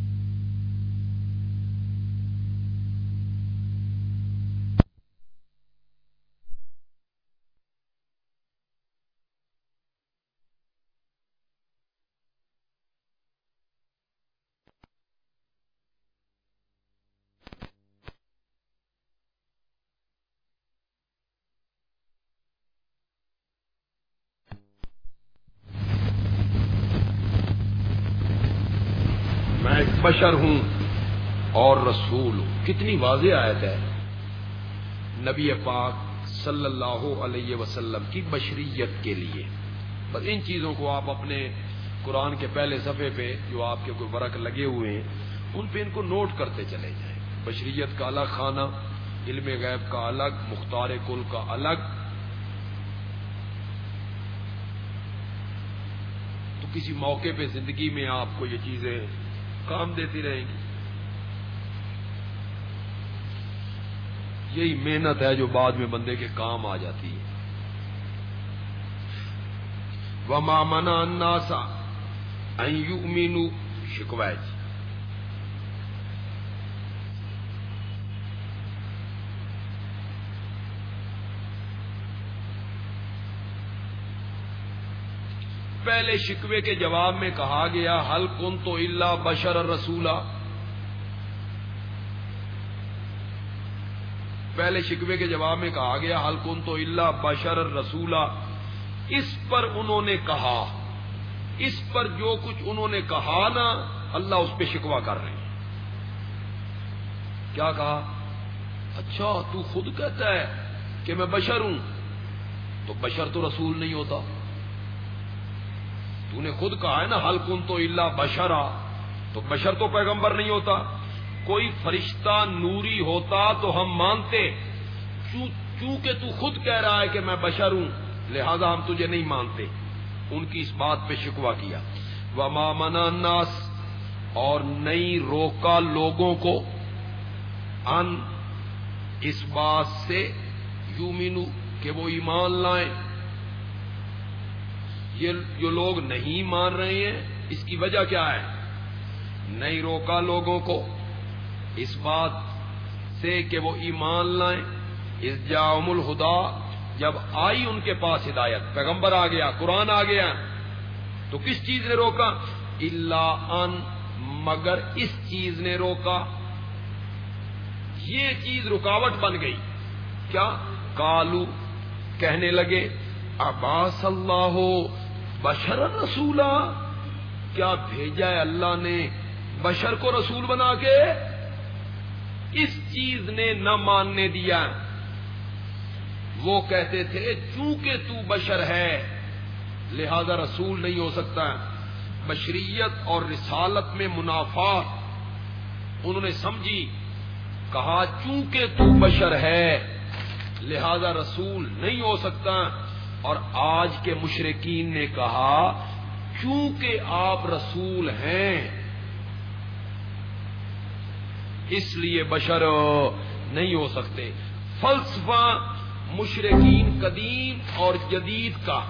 بشر ہوں اور رسول ہوں۔ کتنی واضح آیت ہے نبی پاک صلی اللہ علیہ وسلم کی بشریت کے لیے۔ بس ان چیزوں کو آپ اپنے قرآن کے پہلے صفحے پہ جو آپ کے کوئی ورق لگے ہوئے ہیں ان پہ ان کو نوٹ کرتے چلے جائیں۔ بشریت کا الگ خانہ، علم غیب کا الگ، مختار کل کا الگ، تو کسی موقع پہ زندگی میں آپ کو یہ چیزیں کام دیتی رہیں گی۔ یہی محنت ہے جو بعد میں بندے کے کام آ جاتی ہے۔ وَمَا مَنَعَ النَّاسَ أَن يُؤْمِنُوا، شکوہ جی، پہلے شکوے کے جواب میں کہا گیا حل کنت الا بشر الرسولا، پہلے شکوے کے جواب میں کہا گیا حل کنت الا بشر الرسولا، اس پر انہوں نے کہا، اس پر جو کچھ انہوں نے کہا نا اللہ اس پہ شکوہ کر رہے ہیں۔ کیا کہا؟ اچھا تو خود کہتا ہے کہ میں بشر ہوں، تو بشر تو رسول نہیں ہوتا۔ تو نے خود کہا ہے نا حل کنت الا بشرا، تو بشر تو پیغمبر نہیں ہوتا۔ کوئی فرشتہ نوری ہوتا تو ہم مانتے، چونکہ تو خود کہہ رہا ہے کہ میں بشر ہوں لہذا ہم تجھے نہیں مانتے۔ ان کی اس بات پہ شکوہ کیا۔ وما منع الناس، اور نہیں روکا لوگوں کو، ان اس بات سے یومنو کہ وہ ایمان لائیں۔ یہ جو لوگ نہیں مان رہے ہیں اس کی وجہ کیا ہے؟ نہیں روکا لوگوں کو اس بات سے کہ وہ ایمان لائیں۔ اذ جاءہم الہدی، جب آئی ان کے پاس ہدایت، پیغمبر آ گیا، قرآن آ گیا، تو کس چیز نے روکا؟ الا ان، مگر اس چیز نے روکا، یہ چیز رکاوٹ بن گئی۔ کیا؟ قالو، کہنے لگے ابعث اللہ بشر رسولا، کیا بھیجا ہے اللہ نے بشر کو رسول بنا کے؟ اس چیز نے نہ ماننے دیا۔ وہ کہتے تھے چونکہ تو بشر ہے لہذا رسول نہیں ہو سکتا. بشریت اور رسالت میں منافات انہوں نے سمجھی, کہا چونکہ تو بشر ہے لہذا رسول نہیں ہو سکتا. اور آج کے مشرکین نے کہا چونکہ آپ رسول ہیں اس لیے بشر نہیں ہو سکتے. فلسفہ مشرکین قدیم اور جدید کا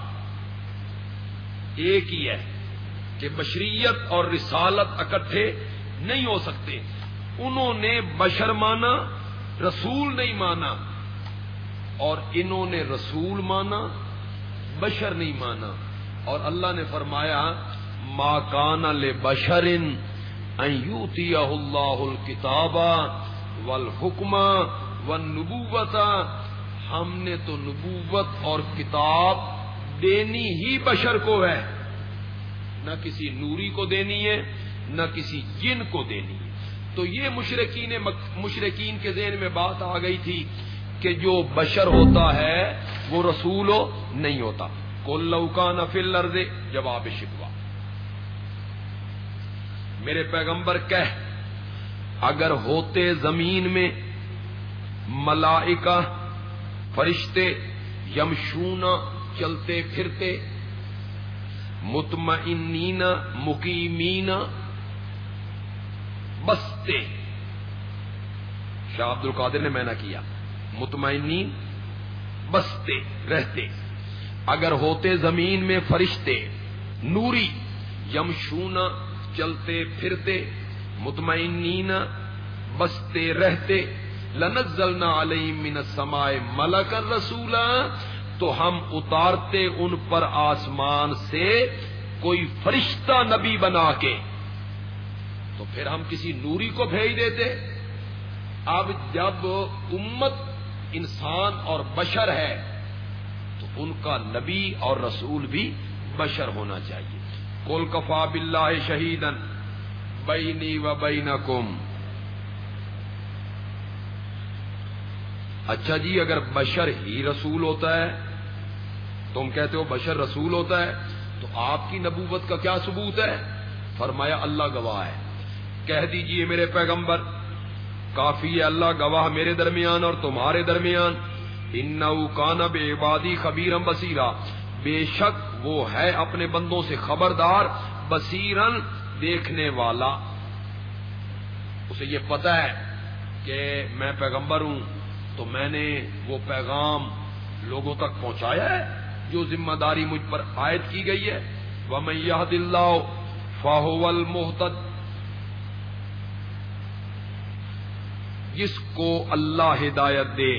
ایک ہی ہے کہ بشریت اور رسالت اکٹھے نہیں ہو سکتے. انہوں نے بشر مانا, رسول نہیں مانا, اور انہوں نے رسول مانا, بشر نہیں مانا. اور اللہ نے فرمایا ما کان لبشر ان یؤتیہ اللہ الکتاب والحکم والنبوۃ, ہم نے تو نبوت اور کتاب دینی ہی بشر کو ہے, نہ کسی نوری کو دینی ہے نہ کسی جن کو دینی ہے. تو یہ مشرکین مشرکین کے ذہن میں بات آ گئی تھی کہ جو بشر ہوتا ہے وہ رسول ہو نہیں ہوتا. قل لو کان فی الارض, جواب شکوہ, میرے پیغمبر کہہ اگر ہوتے زمین میں ملائکہ فرشتے یمشون چلتے پھرتے, مطمئنین مقیمین بستے, شاہ عبد القادر نے میں نہ کیا, مطمئنین بستے رہتے. اگر ہوتے زمین میں فرشتے نوری یمشون چلتے پھرتے مطمئنین بستے رہتے, لنزلنا علیہم من السماء ملکا رسولا, تو ہم اتارتے ان پر آسمان سے کوئی فرشتہ نبی بنا کے. تو پھر ہم کسی نوری کو بھیج دیتے. اب جب امت انسان اور بشر ہے تو ان کا نبی اور رسول بھی بشر ہونا چاہیے. قل کفی باللہ شہیدا بینی و بینکم. اچھا جی, اگر بشر ہی رسول ہوتا ہے, تم کہتے ہو بشر رسول ہوتا ہے, تو آپ کی نبوت کا کیا ثبوت ہے؟ فرمایا اللہ گواہ ہے. کہہ دیجئے میرے پیغمبر کافی ہے اللہ گواہ میرے درمیان اور تمہارے درمیان. انہ کان بعبادی خبیرا بصیرا, بے شک وہ ہے اپنے بندوں سے خبردار, بصیرن دیکھنے والا. اسے یہ پتہ ہے کہ میں پیغمبر ہوں تو میں نے وہ پیغام لوگوں تک پہنچایا ہے جو ذمہ داری مجھ پر عائد کی گئی ہے. وَمَن يَهْدِ اللَّهُ فَهُوَ الْمُهْتَدِ, جس کو اللہ ہدایت دے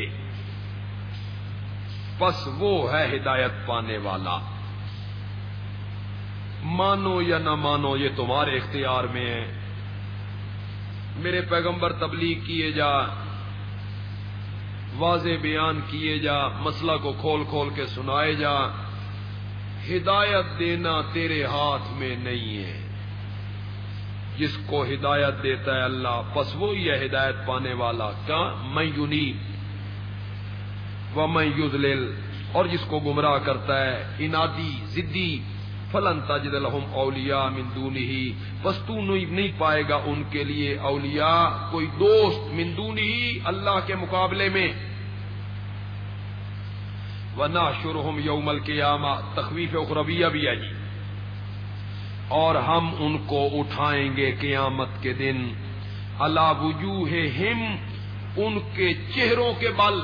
پس وہ ہے ہدایت پانے والا. مانو یا نہ مانو یہ تمہارے اختیار میں ہے. میرے پیغمبر تبلیغ کیے جا, واضح بیان کیے جا, مسئلہ کو کھول کھول کے سنائے جا. ہدایت دینا تیرے ہاتھ میں نہیں ہے, جس کو ہدایت دیتا ہے اللہ پس وہی ہے ہدایت پانے والا. کیا من ینیب ومن یضلل, اور جس کو گمراہ کرتا ہے انادی ضدی, فلن تجد لهم اولیاء من دونہ, بس تو نہیں پائے گا ان کے لیے اولیاء کوئی دوست من دونہ اللہ کے مقابلے میں. ونحشرهم یوم القیامہ, تخویف اخرویہ بھی ہے جی, اور ہم ان کو اٹھائیں گے قیامت کے دن علی وجوہہم, ان کے چہروں کے بل,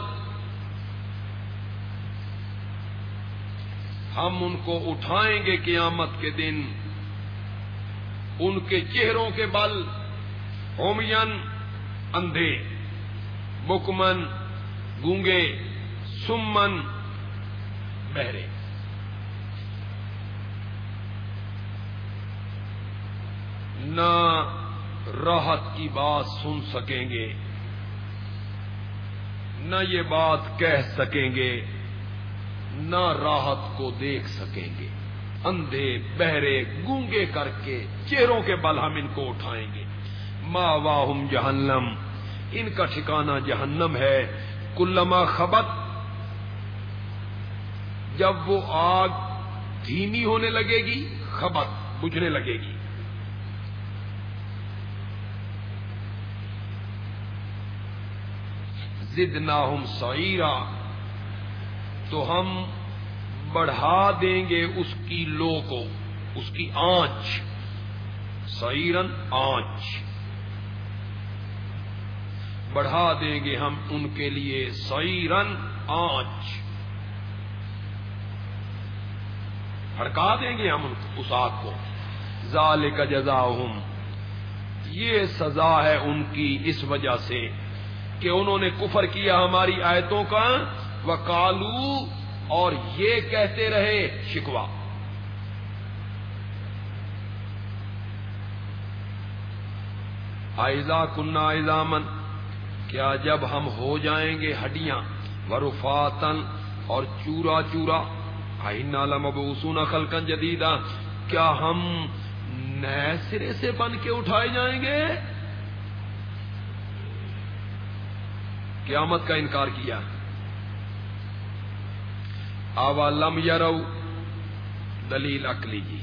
ہم ان کو اٹھائیں گے قیامت کے دن ان کے چہروں کے بل. عمین اندھے, بکمن گونگے, سمن بہرے. نہ راحت کی بات سن سکیں گے, نہ یہ بات کہہ سکیں گے, نہ راحت کو دیکھ سکیں گے. اندھے بہرے گونگے کر کے چہروں کے بل ہم ان کو اٹھائیں گے. ماواہم جہنم, ان کا ٹھکانہ جہنم ہے. کلما خبت, جب وہ آگ دھیمی ہونے لگے گی خبت بجھنے لگے گی. زدناہم سعیرا تو ہم بڑھا دیں گے اس کی لو کو, اس کی آنچ. سعیرن آنچ بڑھا دیں گے ہم ان کے لیے, سعیرن آنچ بھڑکا دیں گے ہم اس آگ کو. ذالک جزاؤہم یہ سزا ہے ان کی اس وجہ سے کہ انہوں نے کفر کیا ہماری آیتوں کا. وقالو اور یہ کہتے رہے شکوہ اذا کنا عظاما کیا جب ہم ہو جائیں گے ہڈیاں, ورفاتن اور چورا چورا, اِنَّا لَمَبْعُوثُونَ خَلْقًا جَدِيدًا کیا ہم نئے سرے سے بن کے اٹھائے جائیں گے. قیامت کا انکار کیا. اَوَلَمْ يَرَوْا دلیل عقلی جی,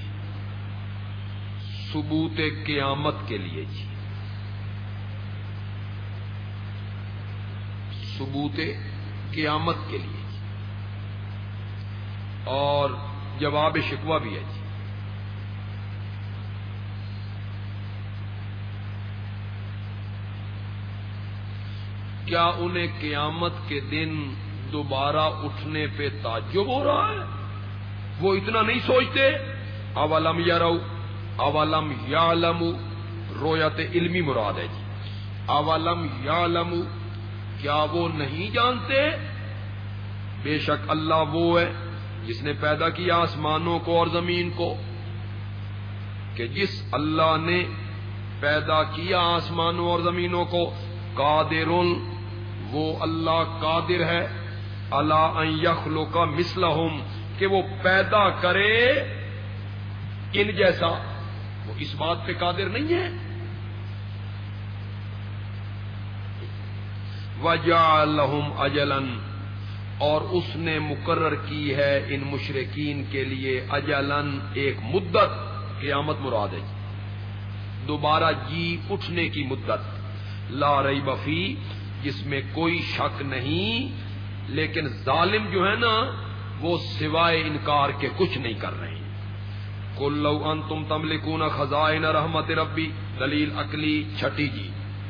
ثبوت قیامت کے لیے جی, ثبوت قیامت کے لیے جی, اور جواب شکوہ بھی ہے جی. کیا انہیں قیامت کے دن دوبارہ اٹھنے پہ تعجب ہو رہا ہے؟ وہ اتنا نہیں سوچتے. اولم یرو اولم یعلم رویت علمی مراد ہے جی. اولم یعلم کیا وہ نہیں جانتے بے شک اللہ وہ ہے جس نے پیدا کیا آسمانوں کو اور زمین کو, کہ جس اللہ نے پیدا کیا آسمانوں اور زمینوں کو, قادرن وہ اللہ قادر ہے, الا ان یخلق مثلہم کہ وہ پیدا کرے ان جیسا. وہ اس بات پہ قادر نہیں ہے. وَجَعَلَ لَهُمْ أَجَلًا اور اس نے مقرر کی ہے ان مشرکین کے لیے اجلن ایک مدت. قیامت مراد ہے دوبارہ جی اٹھنے کی مدت. لا ریب فی جس میں کوئی شک نہیں, لیکن ظالم جو ہے نا وہ سوائے انکار کے کچھ نہیں کر رہے. قُل لَوْ أَنْتُمْ تَمْلِكُونَ خَزَائِنَ رَحْمَتِ رَبِّ دلیل عقلی چھٹی جی.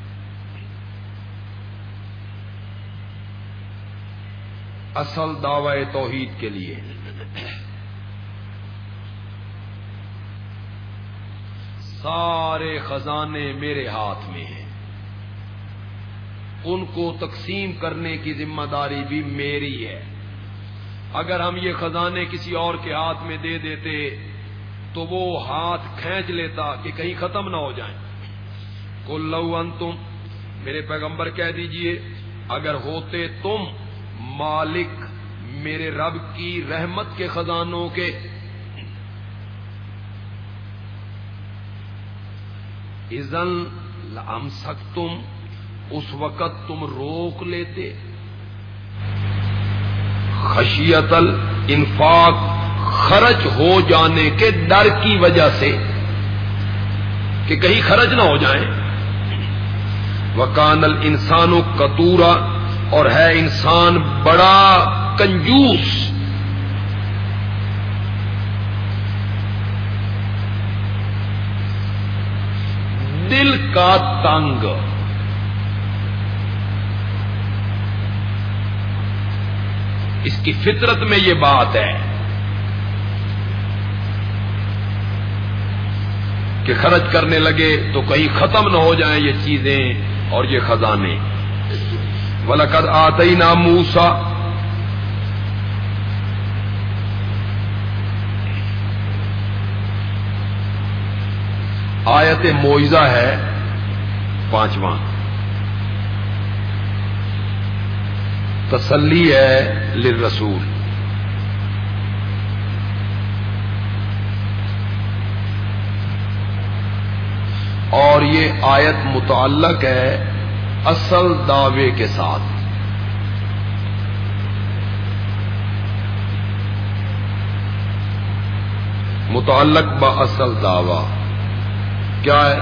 اصل دعوی توحید کے لیے سارے خزانے میرے ہاتھ میں ہیں, ان کو تقسیم کرنے کی ذمہ داری بھی میری ہے. اگر ہم یہ خزانے کسی اور کے ہاتھ میں دے دیتے تو وہ ہاتھ کھینچ لیتا کہ کہیں ختم نہ ہو جائیں. قُل لَوْ أَنْتُمْ میرے پیغمبر کہہ دیجئے اگر ہوتے تم مالک میرے رب کی رحمت کے خزانوں کے, اذن لامسکتم اس وقت تم روک لیتے, خشیت الانفاق خرچ ہو جانے کے ڈر کی وجہ سے کہ کہیں خرچ نہ ہو جائیں. وکان الانسان قتورا اور ہے انسان بڑا کنجوس. دل کا تنگ, اس کی فطرت میں یہ بات ہے کہ خرچ کرنے لگے تو کہیں ختم نہ ہو جائیں یہ چیزیں اور یہ خزانے. وَلَقَدْ آتَيْنَا مُوسَىٰ آیت معجزہ ہے پانچواں, تسلی ہے للرسول. اور یہ آیت متعلق ہے اصل دعوے کے ساتھ. متعلق با اصل دعویٰ کیا ہے؟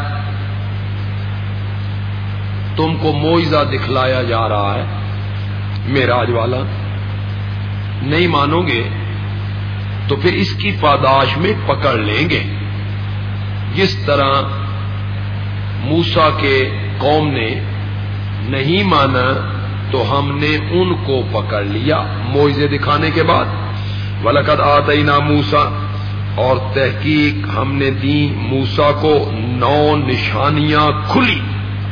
تم کو معجزہ دکھلایا جا رہا ہے معراج والا، نہیں مانو گے تو پھر اس کی پاداش میں پکڑ لیں گے، جس طرح موسیٰ کے قوم نے نہیں مانا تو ہم نے ان کو پکڑ لیا معجزے دکھانے کے بعد۔ وَلَقَدْ آتَيْنَا مُوسَىٰ، اور تحقیق ہم نے دی موسیٰ کو نو نشانیاں کھلی۔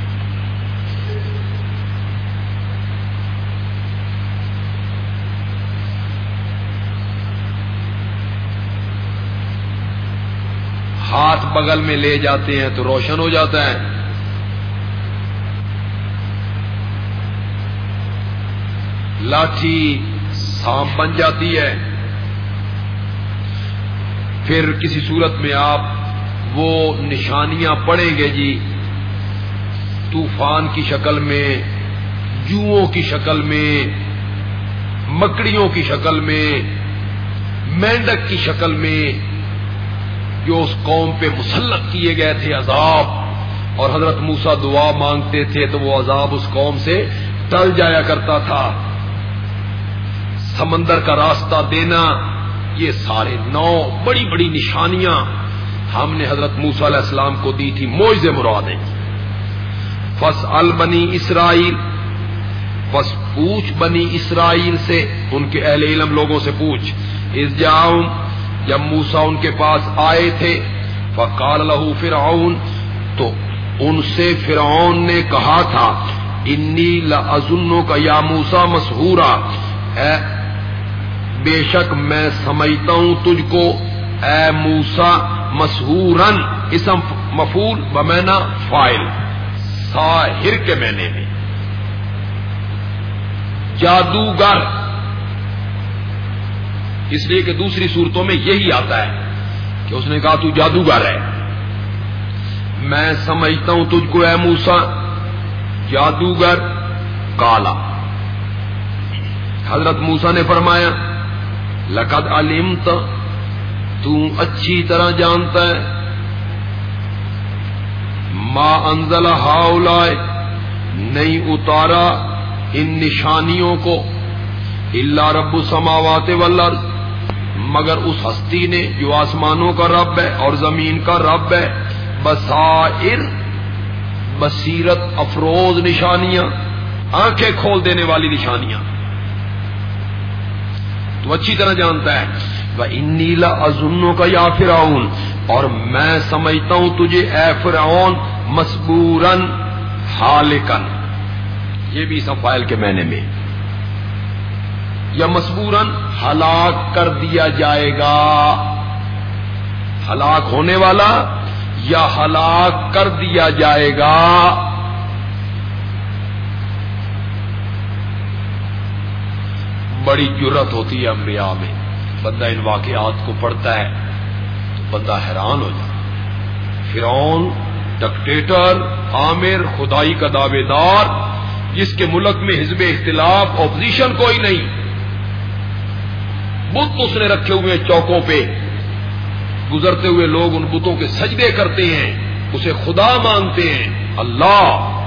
ہاتھ بغل میں لے جاتے ہیں تو روشن ہو جاتا ہے، لاٹھی سانپ بن جاتی ہے، پھر کسی صورت میں آپ وہ نشانیاں پڑھیں گے جی طوفان کی شکل میں، جوؤں کی شکل میں، مکڑیوں کی شکل میں، مینڈک کی شکل میں، جو اس قوم پہ مسلط کیے گئے تھے عذاب، اور حضرت موسیٰ دعا مانگتے تھے تو وہ عذاب اس قوم سے ٹل جایا کرتا تھا۔ سمندر کا راستہ دینا، یہ سارے نو بڑی بڑی نشانیاں ہم نے حضرت موسیٰ علیہ السلام کو دی تھی، معجزے مراد ہیں۔ فاسأل بنی اسرائیل، بس پوچھ بنی اسرائیل سے، ان کے اہل علم لوگوں سے پوچھ، اذ جاؤں، جب موسیٰ ان کے پاس آئے تھے، فقال لہ فرعون، تو ان سے فرعون نے کہا تھا، انی لأظنک یا موسیٰ مسحورا، اے بے شک میں سمجھتا ہوں تجھ کو اے موسیٰ مسحورن، اسم مفعول بمعنی فاعل، ساحر کے معنی میں، جادوگر، اس لیے کہ دوسری صورتوں میں یہی آتا ہے کہ اس نے کہا تو جادوگر ہے، میں سمجھتا ہوں تجھ کو اے موسیٰ جادوگر کالا۔ حضرت موسیٰ نے فرمایا، لقد علمت، تو اچھی طرح جانتا ہے، ما انزل ہؤلاء، نہیں اتارا ان نشانیوں کو، الا رب السماوات والارض، مگر اس ہستی نے جو آسمانوں کا رب ہے اور زمین کا رب ہے، بصائر، بصیرت افروز نشانیاں، آنکھیں کھول دینے والی نشانیاں، تو اچھی طرح جانتا ہے۔ وَإِنِّي لَأَظُنُّكَ يَا فِرْعَوْنُ، اور میں سمجھتا ہوں تجھے اے فرعون مسبوراً ہالکن، یہ بھی اسم فاعل کے معنی میں، یا مسبوراً ہلاک کر دیا جائے گا، ہلاک ہونے والا یا ہلاک کر دیا جائے گا۔ بڑی جرت ہوتی ہے انبیاء میں، بندہ ان واقعات کو پڑھتا ہے تو بندہ حیران ہو جاتا ہے۔ فرعون ڈکٹیٹر، آمر، خدائی کا دعوے دار، جس کے ملک میں حزب اختلاف، اپوزیشن کوئی نہیں، بت اس نے رکھے ہوئے چوکوں پہ، گزرتے ہوئے لوگ ان بتوں کے سجدے کرتے ہیں، اسے خدا مانگتے ہیں، اللہ،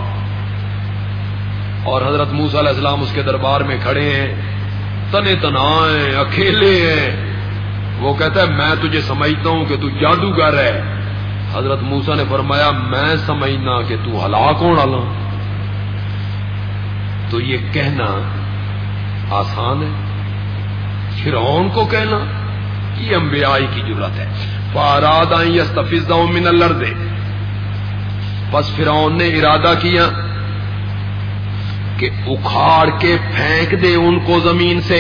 اور حضرت موسیٰ علیہ السلام اس کے دربار میں کھڑے ہیں، تنے تنہائے اکیلے ہیں، وہ کہتا ہے میں تجھے سمجھتا ہوں کہ تو جادوگر ہے۔ حضرت موسیٰ نے فرمایا میں سمجھنا کہ تو ہلاک ہونے والا۔ تو یہ کہنا آسان ہے، فرعون کو کہنا یہ انبیاء کی جرات ہے۔ فَأَرَادَ أَن يَسْتَفِزَّهُم مِّنَ الْأَرْضِ، بس فرعون نے ارادہ کیا کہ اکھاڑ کے پھینک دے ان کو زمین سے،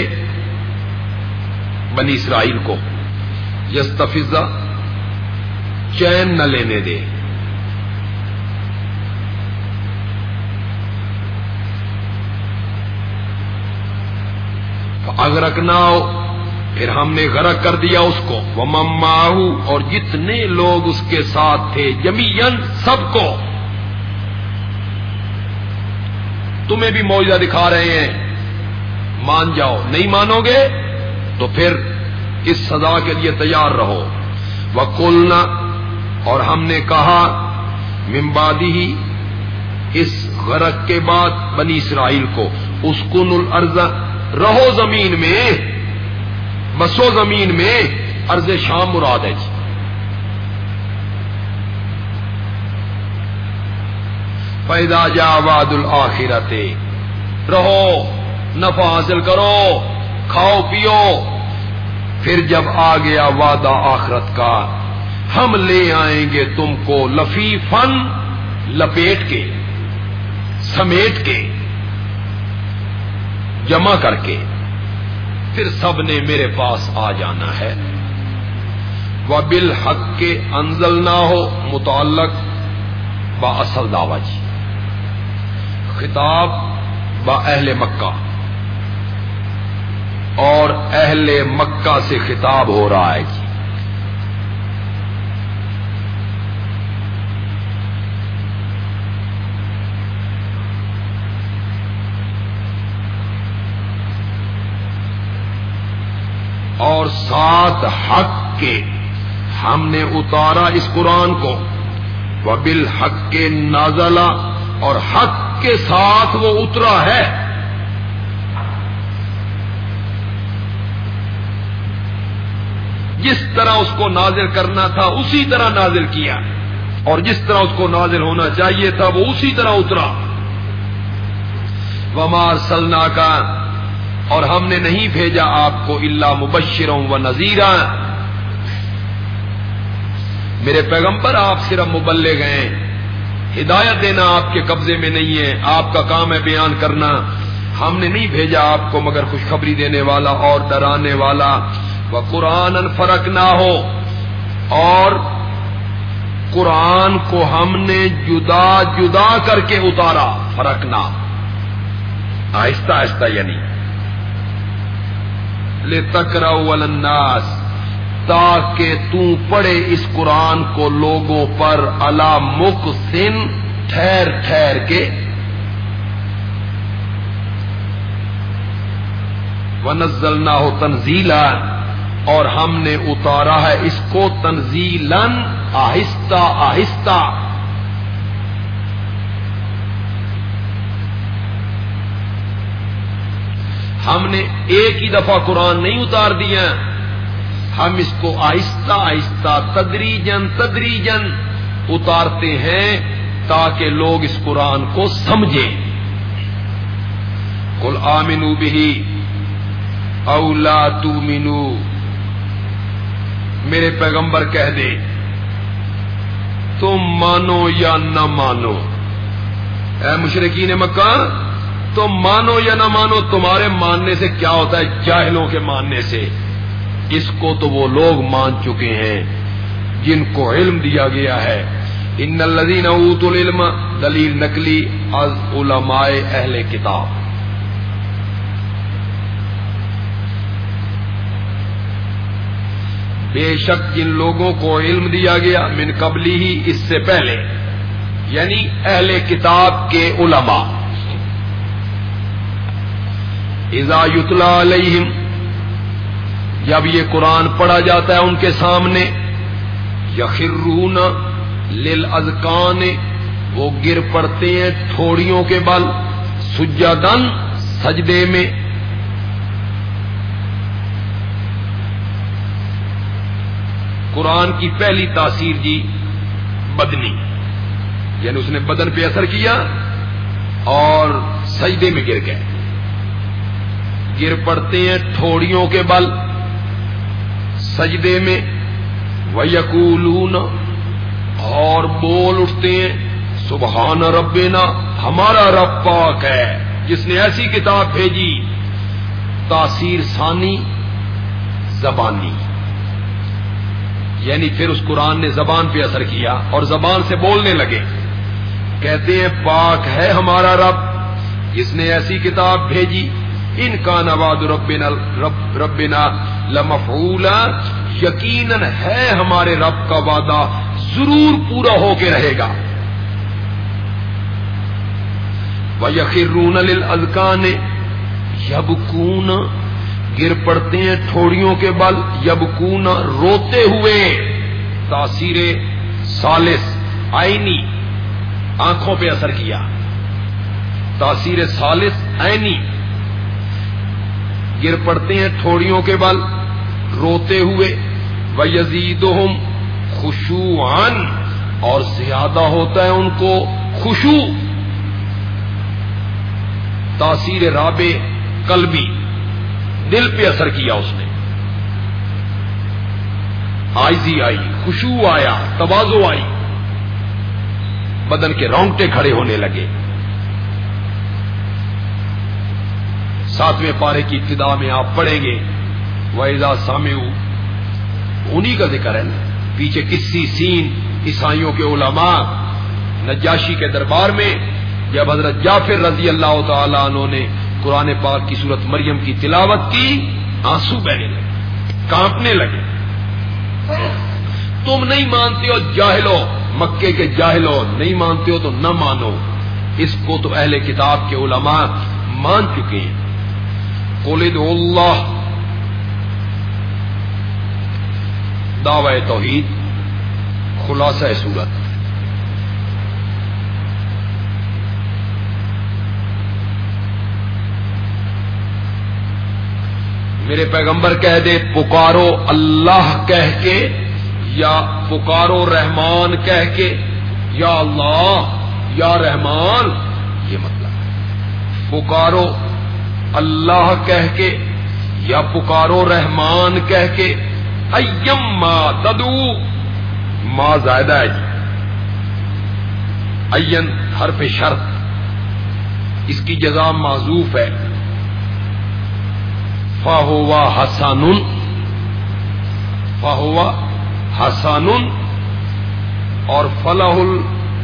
بنی اسرائیل کو، یستفزا، چین نہ لینے دے، فَأَغْرَقْنَاهُ، پھر ہم نے غرق کر دیا اس کو، وَمَن مَّعَهُ، اور جتنے لوگ اس کے ساتھ تھے، جمیعاً سب کو۔ تمہیں بھی معجزہ دکھا رہے ہیں، مان جاؤ، نہیں مانو گے تو پھر اس سزا کے لیے تیار رہو۔ وقلنا، اور ہم نے کہا، من بعدہ، اس غرق کے بعد بنی اسرائیل کو، اسکن الارض، رہو زمین میں، بسو زمین میں، ارض شام مراد ہے جی۔ فَإِذَا جَاءَ وَعْدُ الْآخِرَةِ، رہو، نفع حاصل کرو، کھاؤ پیو، پھر جب آ گیا وعدہ آخرت کا، ہم لے آئیں گے تم کو لفیفن، لپیٹ کے، سمیٹ کے، جمع کر کے، پھر سب نے میرے پاس آ جانا ہے۔ وَبِالْحَقِّ أَنزَلْنَاهُ، متعلق با اصل دعویٰ جی، خطاب با اہل مکہ، اور اہل مکہ سے خطاب ہو رہا ہے جی۔ اور ساتھ حق کے ہم نے اتارا اس قرآن کو، وبالحق نازل، اور حق کے ساتھ وہ اترا ہے۔ جس طرح اس کو نازل کرنا تھا اسی طرح نازل کیا، اور جس طرح اس کو نازل ہونا چاہیے تھا وہ اسی طرح اترا۔ وما ارسلناک، اور ہم نے نہیں بھیجا آپ کو الا مبشرا و نذیرا، میرے پیغمبر آپ صرف مبلغ ہیں، ہدایت دینا آپ کے قبضے میں نہیں ہے، آپ کا کام ہے بیان کرنا۔ ہم نے نہیں بھیجا آپ کو مگر خوشخبری دینے والا اور ڈرانے والا۔ وَقُرْآنًا فَرَقْنَاهُ، اور قرآن کو ہم نے جدا جدا کر کے اتارا، فرقنا، آہستہ آہستہ، یعنی لِتَقْرَأُوا عَلَى النَّاسِ، تاکہ تو پڑھے اس قرآن کو لوگوں پر، عَلَى مُقْسٍ، ٹھہر ٹھہر کے، وَنَزَّلْنَاهُ تَنزِيلًا، اور ہم نے اتارا ہے اس کو تنزیلاً، آہستہ آہستہ۔ ہم نے ایک ہی دفعہ قرآن نہیں اتار دیا، ہم اس کو آہستہ آہستہ، تدریجاً تدریجاً اتارتے ہیں تاکہ لوگ اس قرآن کو سمجھیں۔ قُلْ آمِنُوا بِهِ أَوْ لَا تُؤْمِنُوا، میرے پیغمبر کہہ دے تم مانو یا نہ مانو، اے مشرکین مکہ، تم مانو یا نہ مانو، تمہارے ماننے سے کیا ہوتا ہے جاہلوں کے ماننے سے؟ اس کو تو وہ لوگ مان چکے ہیں جن کو علم دیا گیا ہے۔ ان الذین اوتوا العلم، دلیل نقلی از علماء اہل کتاب۔ بے شک جن لوگوں کو علم دیا گیا، من قبلی ہی، اس سے پہلے، یعنی اہل کتاب کے علماء، اذا یتلی علیہم، جب یہ قرآن پڑھا جاتا ہے ان کے سامنے، یخرون للاذقان، وہ گر پڑتے ہیں ٹھوڑیوں کے بل، سجدن، سجدے میں، قرآن کی پہلی تاثیر جی بدنی، یعنی اس نے بدن پہ اثر کیا اور سجدے میں گر گئے، گر پڑتے ہیں ٹھوڑیوں کے بل، سجدے میں، وَيَقُولُونَ، اور بول اٹھتے ہیں، سبحان ربنا، ہمارا رب پاک ہے جس نے ایسی کتاب بھیجی۔ تاثیر ثانی زبانی، یعنی پھر اس قرآن نے زبان پہ اثر کیا اور زبان سے بولنے لگے، کہتے ہیں پاک ہے ہمارا رب جس نے ایسی کتاب بھیجی۔ ان کا نواد ربنا رب ربنا لمفعولا، یقیناً ہے ہمارے رب کا وعدہ ضرور پورا ہو کے رہے گا۔ وَيَخِرُّونَ لِلْأَذْقَانِ، یبکون، گر پڑتے ہیں ٹھوڑیوں کے بل، یبکون، روتے ہوئے، تاثیر ثالث عینی آنکھوں پہ اثر کیا، تاثیر ثالث عینی گر پڑتے ہیں ٹھوڑیوں کے بل روتے ہوئے، وَيَزِيدُهُمْ خُشُوعًا اور زیادہ ہوتا ہے ان کو خشوع، تاثیر رابع قلبی دل پہ اثر کیا، اس نے عاجزی آئی، خشوع آیا، تواضع آئی، بدن کے رونگٹے کھڑے ہونے لگے۔ ساتویں پارے کی ابتدا میں آپ پڑھیں گے وَإِذَا سَمِعُوا، انہی کا ذکر ہے نا، پیچھے کسی سین عیسائیوں کے علماء نجاشی کے دربار میں جب حضرت جعفر رضی اللہ تعالی عنہ نے قرآن پاک کی سورت مریم کی تلاوت کی، آنسو بہنے لگے، کانپنے لگے۔ تم نہیں مانتے ہو جاہلو، مکے کے جاہلو، نہیں مانتے ہو تو نہ مانو، اس کو تو اہل کتاب کے علماء مان چکے ہیں۔ قُلِ ادْعُوا اللَّهَ، دعوی توحید، خلاصہ سورت۔ میرے پیغمبر کہہ دے پکارو اللہ کہہ کے، یا پکارو رحمان کہہ کے، یا اللہ یا رحمان، یہ مطلب ہے۔ پکارو اللہ کہہ کے یا پکارو رحمان کہہ کے، ایم ما تدعو، ما زائدہ ہے جی، این حرف شرط، اس کی جزا معذوف ہے، فَهُوَ حَسَنٌ، فَهُوَ حَسَنٌ، اور فَلَهُ ال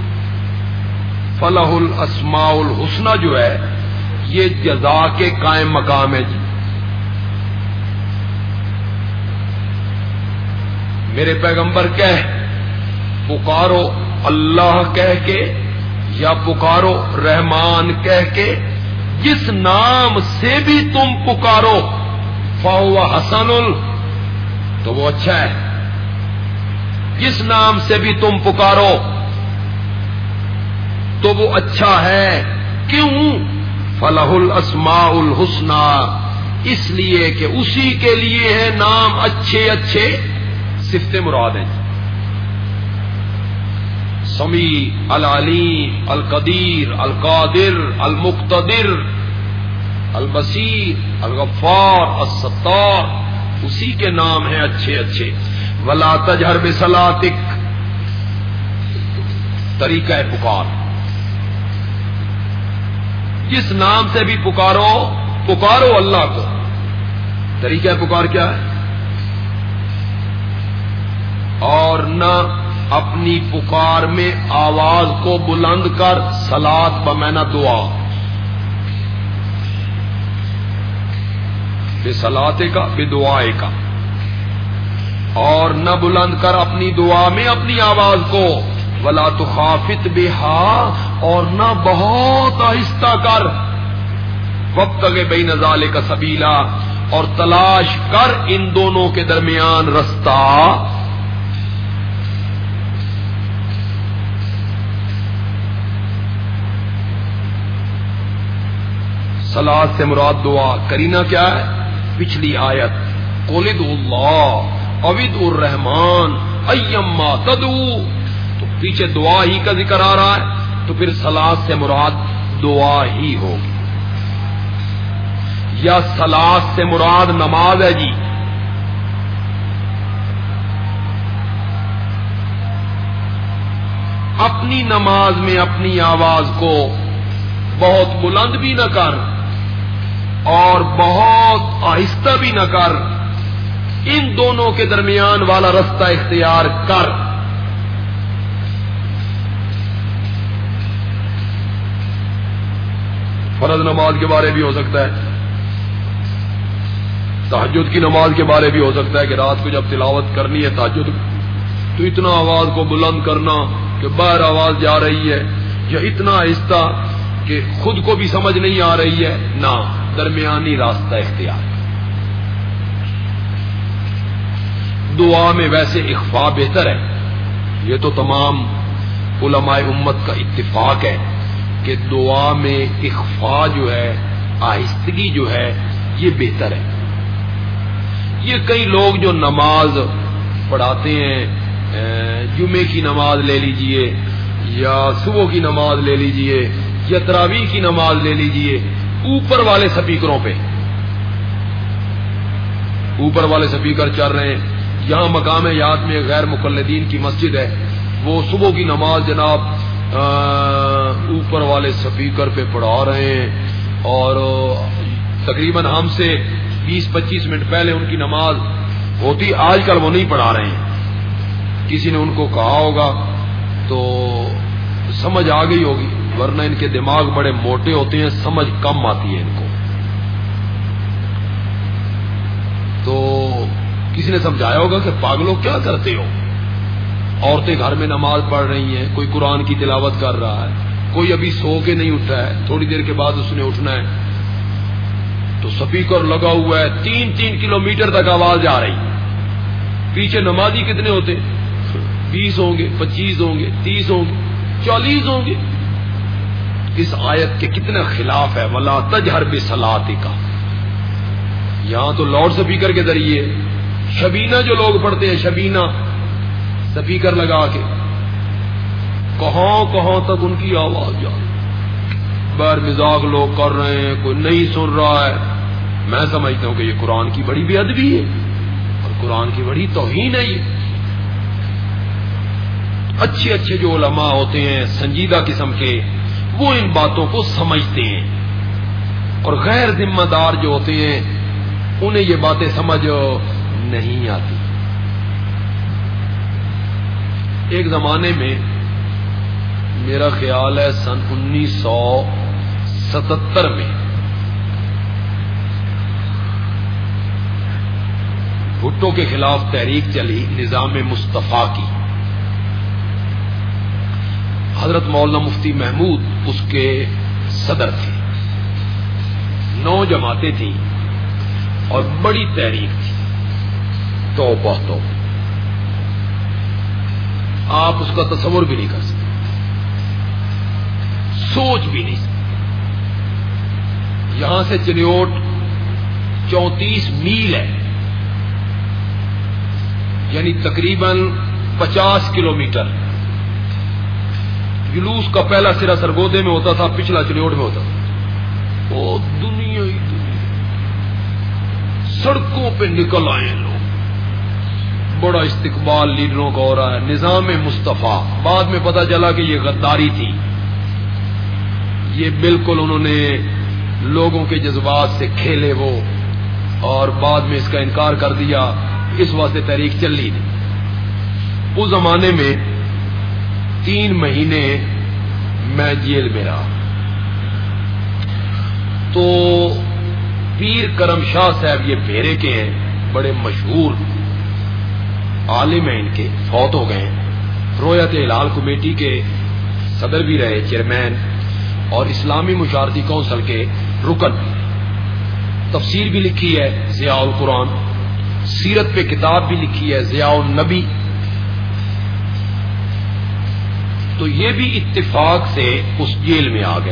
فَلَهُ الْأَسْمَاءُ الْحُسْنَى جو ہے یہ جزا کے قائم مقام ہے جی۔ میرے پیغمبر کہہ پکارو اللہ کہہ کے یا پکارو رحمان کہہ کے، جس نام سے بھی تم پکارو فَهُوَ حَسَنٌ، تو وہ اچھا ہے، جس نام سے بھی تم پکارو تو وہ اچھا ہے۔ کیوں؟ فَلَهُ الْأَسْمَاءُ الْحُسْنَى، اس لیے کہ اسی کے لیے ہے نام اچھے اچھے، صفت مراد ہیں، سمیع، العلیم، القدیر، القادر، المقتدر، البصیر، الغفار، الستار، اسی کے نام ہیں اچھے اچھے۔ ولا تجہر بصلاتک، طریقہ پکار، جس نام سے بھی پکارو پکارو اللہ کو، طریقہ پکار کیا ہے؟ اور نہ اپنی پکار میں آواز کو بلند کر، صلات بمعنی دعا، بصلاتے کا بدعائے کا، اور نہ بلند کر اپنی دعا میں اپنی آواز کو، ولا تخافت بہا، اور نہ بہت آہستہ کر، وابتغ بین ذالک سبیلا، اور تلاش کر ان دونوں کے درمیان رستہ۔ صلاۃ سے مراد دعا، کرینہ کیا ہے؟ پچھلی آیت قُلِ ادْعُوا اللَّهَ اَوِ ادْعُوا الرَّحْمَٰنَ اَيَّمَّا تَدْعُوا، تو پیچھے دعا ہی کا ذکر آ رہا ہے، تو پھر صلاۃ سے مراد دعا ہی ہوگی، یا صلاۃ سے مراد نماز ہے جی۔ اپنی نماز میں اپنی آواز کو بہت بلند بھی نہ کر اور بہت آہستہ بھی نہ کر، ان دونوں کے درمیان والا رستہ اختیار کر۔ فرض نماز کے بارے بھی ہو سکتا ہے، تہجد کی نماز کے بارے بھی ہو سکتا ہے کہ رات کو جب تلاوت کرنی ہے تہجد، تو اتنا آواز کو بلند کرنا کہ باہر آواز جا رہی ہے، یا اتنا آہستہ کہ خود کو بھی سمجھ نہیں آ رہی ہے، نہ، درمیانی راستہ اختیار۔ دعا میں ویسے اخفاء بہتر ہے، یہ تو تمام علماء امت کا اتفاق ہے کہ دعا میں اخفاء جو ہے، آہستگی جو ہے، یہ بہتر ہے۔ یہ کئی لوگ جو نماز پڑھاتے ہیں، جمعے کی نماز لے لیجئے یا صبح کی نماز لے لیجئے یا تراویح کی نماز لے لیجئے، اوپر والے سپیکروں پہ اوپر والے سپیکر چل رہے ہیں۔ یہاں مقام یاد میں غیر مقلدین کی مسجد ہے، وہ صبح کی نماز جناب اوپر والے سپیکر پہ پڑھا رہے ہیں، اور تقریباً ہم سے بیس پچیس منٹ پہلے ان کی نماز ہوتی، آج کل وہ نہیں پڑھا رہے ہیں۔ کسی نے ان کو کہا ہوگا تو سمجھ آ گئی ہوگی، ورنہ ان کے دماغ بڑے موٹے ہوتے ہیں، سمجھ کم آتی ہے ان کو۔ تو کسی نے سمجھایا ہوگا کہ پاگلوں کیا کرتے ہو، عورتیں گھر میں نماز پڑھ رہی ہیں، کوئی قرآن کی تلاوت کر رہا ہے، کوئی ابھی سو کے نہیں اٹھا ہے، تھوڑی دیر کے بعد اس نے اٹھنا ہے، تو سپیکر لگا ہوا ہے، تین تین کلومیٹر تک آواز آ رہی، پیچھے نمازی کتنے ہوتے؟ بیس ہوں گے، پچیس ہوں گے، تیس ہوں گے، چالیس ہوں گے۔ اس آیت کے کتنے خلاف ہے، وَلَا تَجْهَرْ بِصَلَاتِكَ۔ یہاں تو لاؤڈ سپیکر کے ذریعے شبینہ جو لوگ پڑھتے ہیں، شبینہ سپیکر لگا کے کہاں کہاں تک ان کی آواز جا رہی، بیر مزاق لوگ کر رہے ہیں، کوئی نہیں سن رہا ہے۔ میں سمجھتا ہوں کہ یہ قرآن کی بڑی بے ادبی ہے اور قرآن کی بڑی توہین ہے۔ یہ اچھے اچھے جو علماء ہوتے ہیں سنجیدہ قسم کے، وہ ان باتوں کو سمجھتے ہیں، اور غیر ذمہ دار جو ہوتے ہیں انہیں یہ باتیں سمجھ نہیں آتی۔ ایک زمانے میں، میرا خیال ہے سن انیس سو ستتر میں، بھٹو کے خلاف تحریک چلی، نظام مصطفیٰ کی۔ حضرت مولانا مفتی محمود اس کے صدر تھے، نو جماعتیں تھیں اور بڑی تحریک تھی، توبہ توبہ، آپ اس کا تصور بھی نہیں کر سکتے، سوچ بھی نہیں سکتے۔ یہاں سے چنیوٹ چونتیس میل ہے، یعنی تقریباً پچاس کلومیٹر۔ جلوس کا پہلا سرا سرگودے میں ہوتا تھا، پچھلا چنیوٹ میں ہوتا تھا۔ وہ دنیا ہی دنیا، سڑکوں پہ نکل آئے لوگ، بڑا استقبال لیڈروں کا ہو رہا ہے، نظام مصطفیٰ۔ بعد میں پتا چلا کہ یہ غداری تھی، یہ بالکل انہوں نے لوگوں کے جذبات سے کھیلے وہ، اور بعد میں اس کا انکار کر دیا، اس واسطے تحریک چلی نہیں۔ اس زمانے میں تین مہینے میں جیل میں رہا، تو پیر کرم شاہ صاحب، یہ بھیرے کے ہیں، بڑے مشہور عالم ہیں، ان کے فوت ہو گئے ہیں، رویت ہلال کمیٹی کے صدر بھی رہے، چیئرمین، اور اسلامی مشاورتی کونسل کے رکن بھی۔ تفسیر بھی لکھی ہے ضیاء القرآن، سیرت پہ کتاب بھی لکھی ہے ضیاء النبی۔ تو یہ بھی اتفاق سے اس جیل میں آ گئے۔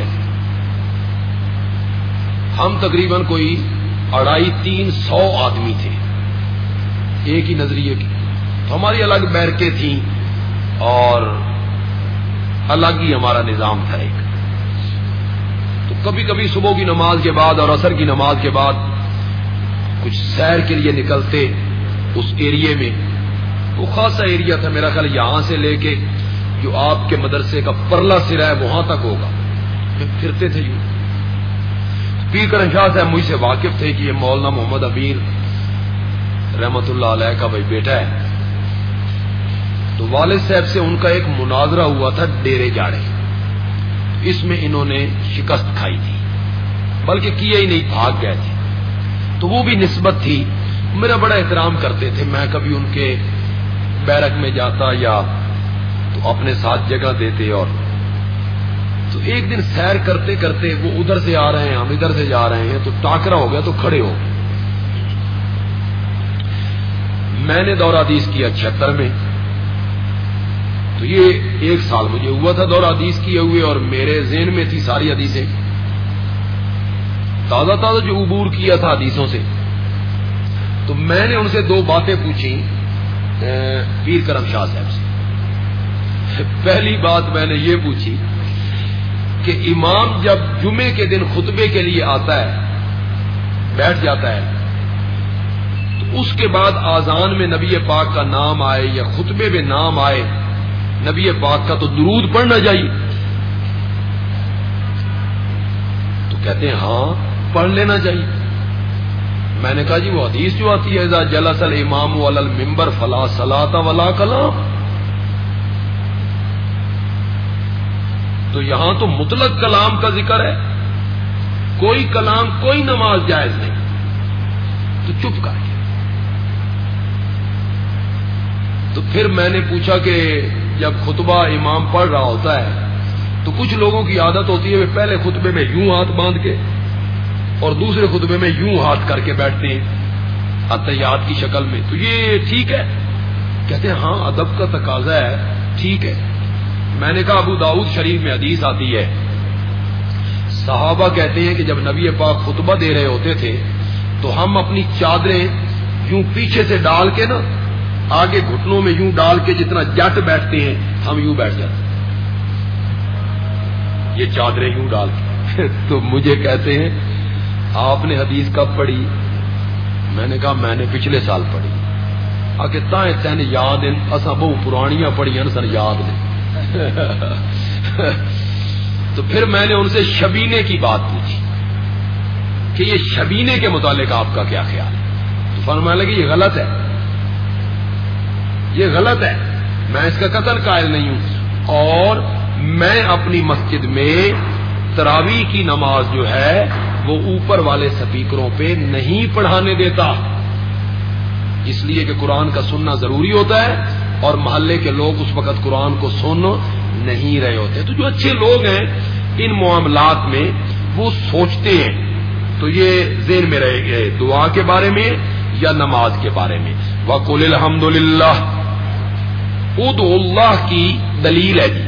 ہم تقریباً کوئی اڑائی تین سو آدمی تھے، ایک ہی نظریے کی، تو ہماری الگ بیرکیں تھیں اور الگ ہی ہمارا نظام تھا ایک۔ تو کبھی کبھی صبح کی نماز کے بعد اور عصر کی نماز کے بعد کچھ سیر کے لیے نکلتے اس ایریے میں۔ وہ خاصا ایریا تھا، میرا خیال یہاں سے لے کے جو آپ کے مدرسے کا پرلا سرا ہے وہاں تک ہوگا، پھرتے تھے یوں۔ پیر کرم شاہ صاحب مجھ سے واقف تھے کہ یہ مولانا محمد امیر رحمت اللہ علیہ کا بھائی بیٹا ہے۔ تو والد صاحب سے ان کا ایک مناظرہ ہوا تھا ڈیرے جاڑے، اس میں انہوں نے شکست کھائی تھی، بلکہ کیا ہی نہیں، بھاگ گئے تھے۔ تو وہ بھی نسبت تھی، میرا بڑا احترام کرتے تھے، میں کبھی ان کے بیرک میں جاتا یا تو اپنے ساتھ جگہ دیتے۔ اور تو ایک دن سیر کرتے کرتے وہ ادھر سے آ رہے ہیں، ہم ادھر سے جا رہے ہیں، تو ٹاکرا ہو گیا، تو کھڑے ہو گئے۔ میں نے دورہ حدیث کیا چھہتر میں، تو یہ ایک سال مجھے ہوا تھا دورہ حدیث کیے ہوئے، اور میرے ذہن میں تھی ساری حدیثیں، تازہ تازہ جو عبور کیا تھا حدیثوں سے. تو میں نے ان سے دو باتیں پوچھی پیر کرم شاہ صاحب سے. پہلی بات میں نے یہ پوچھی کہ امام جب جمعے کے دن خطبے کے لیے آتا ہے، بیٹھ جاتا ہے، تو اس کے بعد آذان میں نبی پاک کا نام آئے یا خطبے میں نام آئے نبی پاک کا، تو درود پڑھنا چاہیے. تو کہتے ہیں ہاں پڑھ لینا چاہیے. میں نے کہا جی وہ حدیث جو آتی ہے اذا جلس الامام علی المنبر فلا صلاۃ ولا کلام، تو یہاں تو مطلق کلام کا ذکر ہے، کوئی کلام کوئی نماز جائز نہیں. تو چپ کر کے تو پھر میں نے پوچھا کہ جب خطبہ امام پڑھ رہا ہوتا ہے تو کچھ لوگوں کی عادت ہوتی ہے وہ پہلے خطبے میں یوں ہاتھ باندھ کے اور دوسرے خطبے میں یوں ہاتھ کر کے بیٹھتے ہیں اتحیات کی شکل میں. تو یہ ٹھیک ہے؟ کہتے ہیں ہاں ادب کا تقاضا ہے، ٹھیک ہے. میں نے کہا ابو داؤد شریف میں حدیث آتی ہے، صحابہ کہتے ہیں کہ جب نبی پاک خطبہ دے رہے ہوتے تھے تو ہم اپنی چادریں یوں پیچھے سے ڈال کے نا آگے گھٹنوں میں یوں ڈال کے جتنا جٹ بیٹھتے ہیں ہم یوں بیٹھ جاتے ہیں، یہ چادریں یوں ڈال کے. تو مجھے کہتے ہیں آپ نے حدیث کب پڑھی؟ میں نے کہا میں نے پچھلے سال پڑھی. آ کے تائیں تین یاد ہیں، اصا بہو پرانیاں پڑھیاں سن یاد نے. تو پھر میں نے ان سے شبینے کی بات پوچھی کہ یہ شبینے کے متعلق آپ کا کیا خیال ہے؟ تو فرمانے لگے یہ غلط ہے، یہ غلط ہے، میں اس کا قطعاً قائل نہیں ہوں، اور میں اپنی مسجد میں تراویح کی نماز جو ہے وہ اوپر والے سپیکروں پہ نہیں پڑھانے دیتا، اس لیے کہ قرآن کا سننا ضروری ہوتا ہے اور محلے کے لوگ اس وقت قرآن کو سن نہیں رہے ہوتے. تو جو اچھے لوگ ہیں ان معاملات میں وہ سوچتے ہیں. تو یہ ذہن میں رہے گئے دعا کے بارے میں یا نماز کے بارے میں. وَقُلِ الْحَمْدُ لِلَّهِ، ادعوا اللہ کی دلیل ہے جی.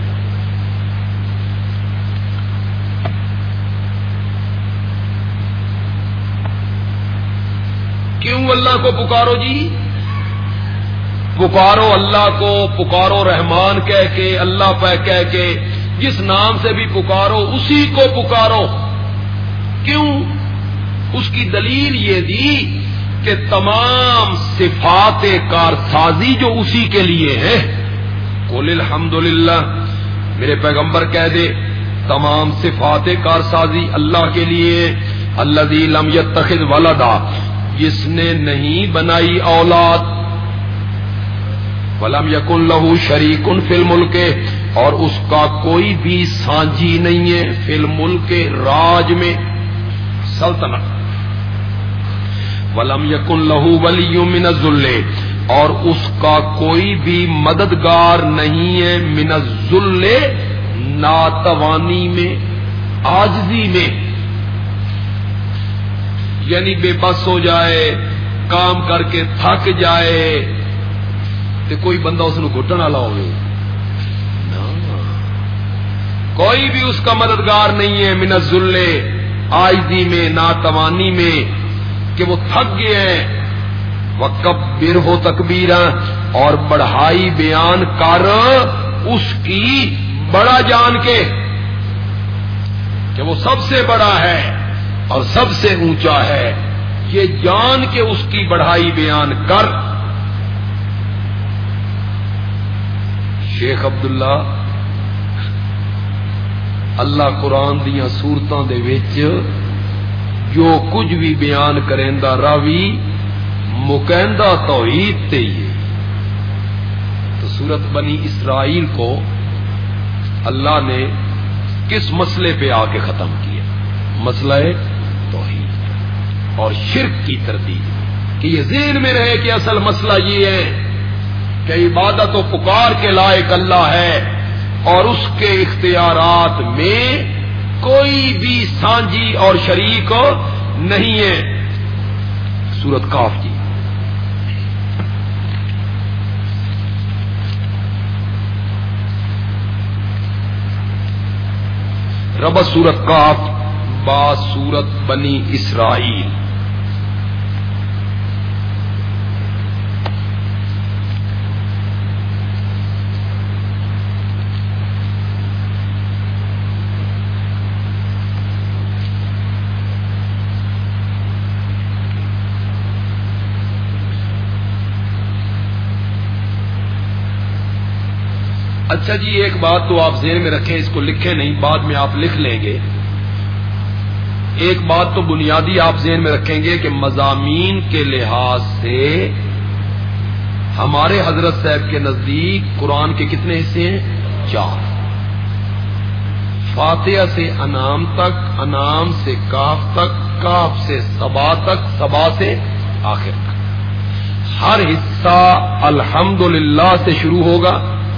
کیوں اللہ کو پکارو جی؟ پکارو اللہ کو، پکارو رحمان کہہ کے، اللہ پہ کہہ کے، جس نام سے بھی پکارو اسی کو پکارو. کیوں؟ اس کی دلیل یہ دی کہ تمام صفات کارسازی جو اسی کے لیے ہے. قل الحمدللہ، میرے پیغمبر کہہ دے تمام صفات کارسازی اللہ کے لیے. الذی لم یتخذ ولدا، جس نے نہیں بنائی اولاد. ولم یکن لہ شریک فی الملک، اور اس کا کوئی بھی سانجی نہیں ہے فی الملک، راج میں، سلطنت. ولم یکن لہ ولی من الذل، اور اس کا کوئی بھی مددگار نہیں ہے من الذل، ناتوانی میں، عاجزی میں، یعنی بے بس ہو جائے، کام کر کے تھک جائے تو کوئی بندہ اس کو گھٹن والا ہوگا، کوئی بھی اس کا مددگار نہیں ہے. من الذل، عاجزی میں، ناتوانی میں کہ وہ تھک گئے ہیں. وکبر ہو تکبیرا، اور بڑھائی بیان کر اس کی بڑا جان کے کہ وہ سب سے بڑا ہے اور سب سے اونچا ہے، یہ جان کے اس کی بڑھائی بیان کر. شیخ عبداللہ اللہ قرآن دیاں سورتاں دے وچ جو کچھ بھی بیان کریندا راوی مکیندا توحید تے ہی. تو سورت بنی اسرائیل کو اللہ نے کس مسئلے پہ آ کے ختم کیا؟ مسئلہ توحید اور شرک کی تردید. کہ یہ ذہن میں رہے کہ اصل مسئلہ یہ ہے کہ عبادت و پکار کے لائق اللہ ہے اور اس کے اختیارات میں کوئی بھی سانجی اور شریک نہیں ہے. سورت کاف جی. ربط سورت کاف با سورت بنی اسرائیل. اچھا جی، ایک بات تو آپ ذہن میں رکھیں، اس کو لکھیں نہیں، بعد میں آپ لکھ لیں گے. ایک بات تو بنیادی آپ ذہن میں رکھیں گے کہ مضامین کے لحاظ سے ہمارے حضرت صاحب کے نزدیک قرآن کے کتنے حصے ہیں؟ چار. فاتحہ سے انعام تک، انعام سے کاف تک، کاف سے سبا تک، سبا سے آخر تک. ہر حصہ الحمدللہ سے شروع ہوگا.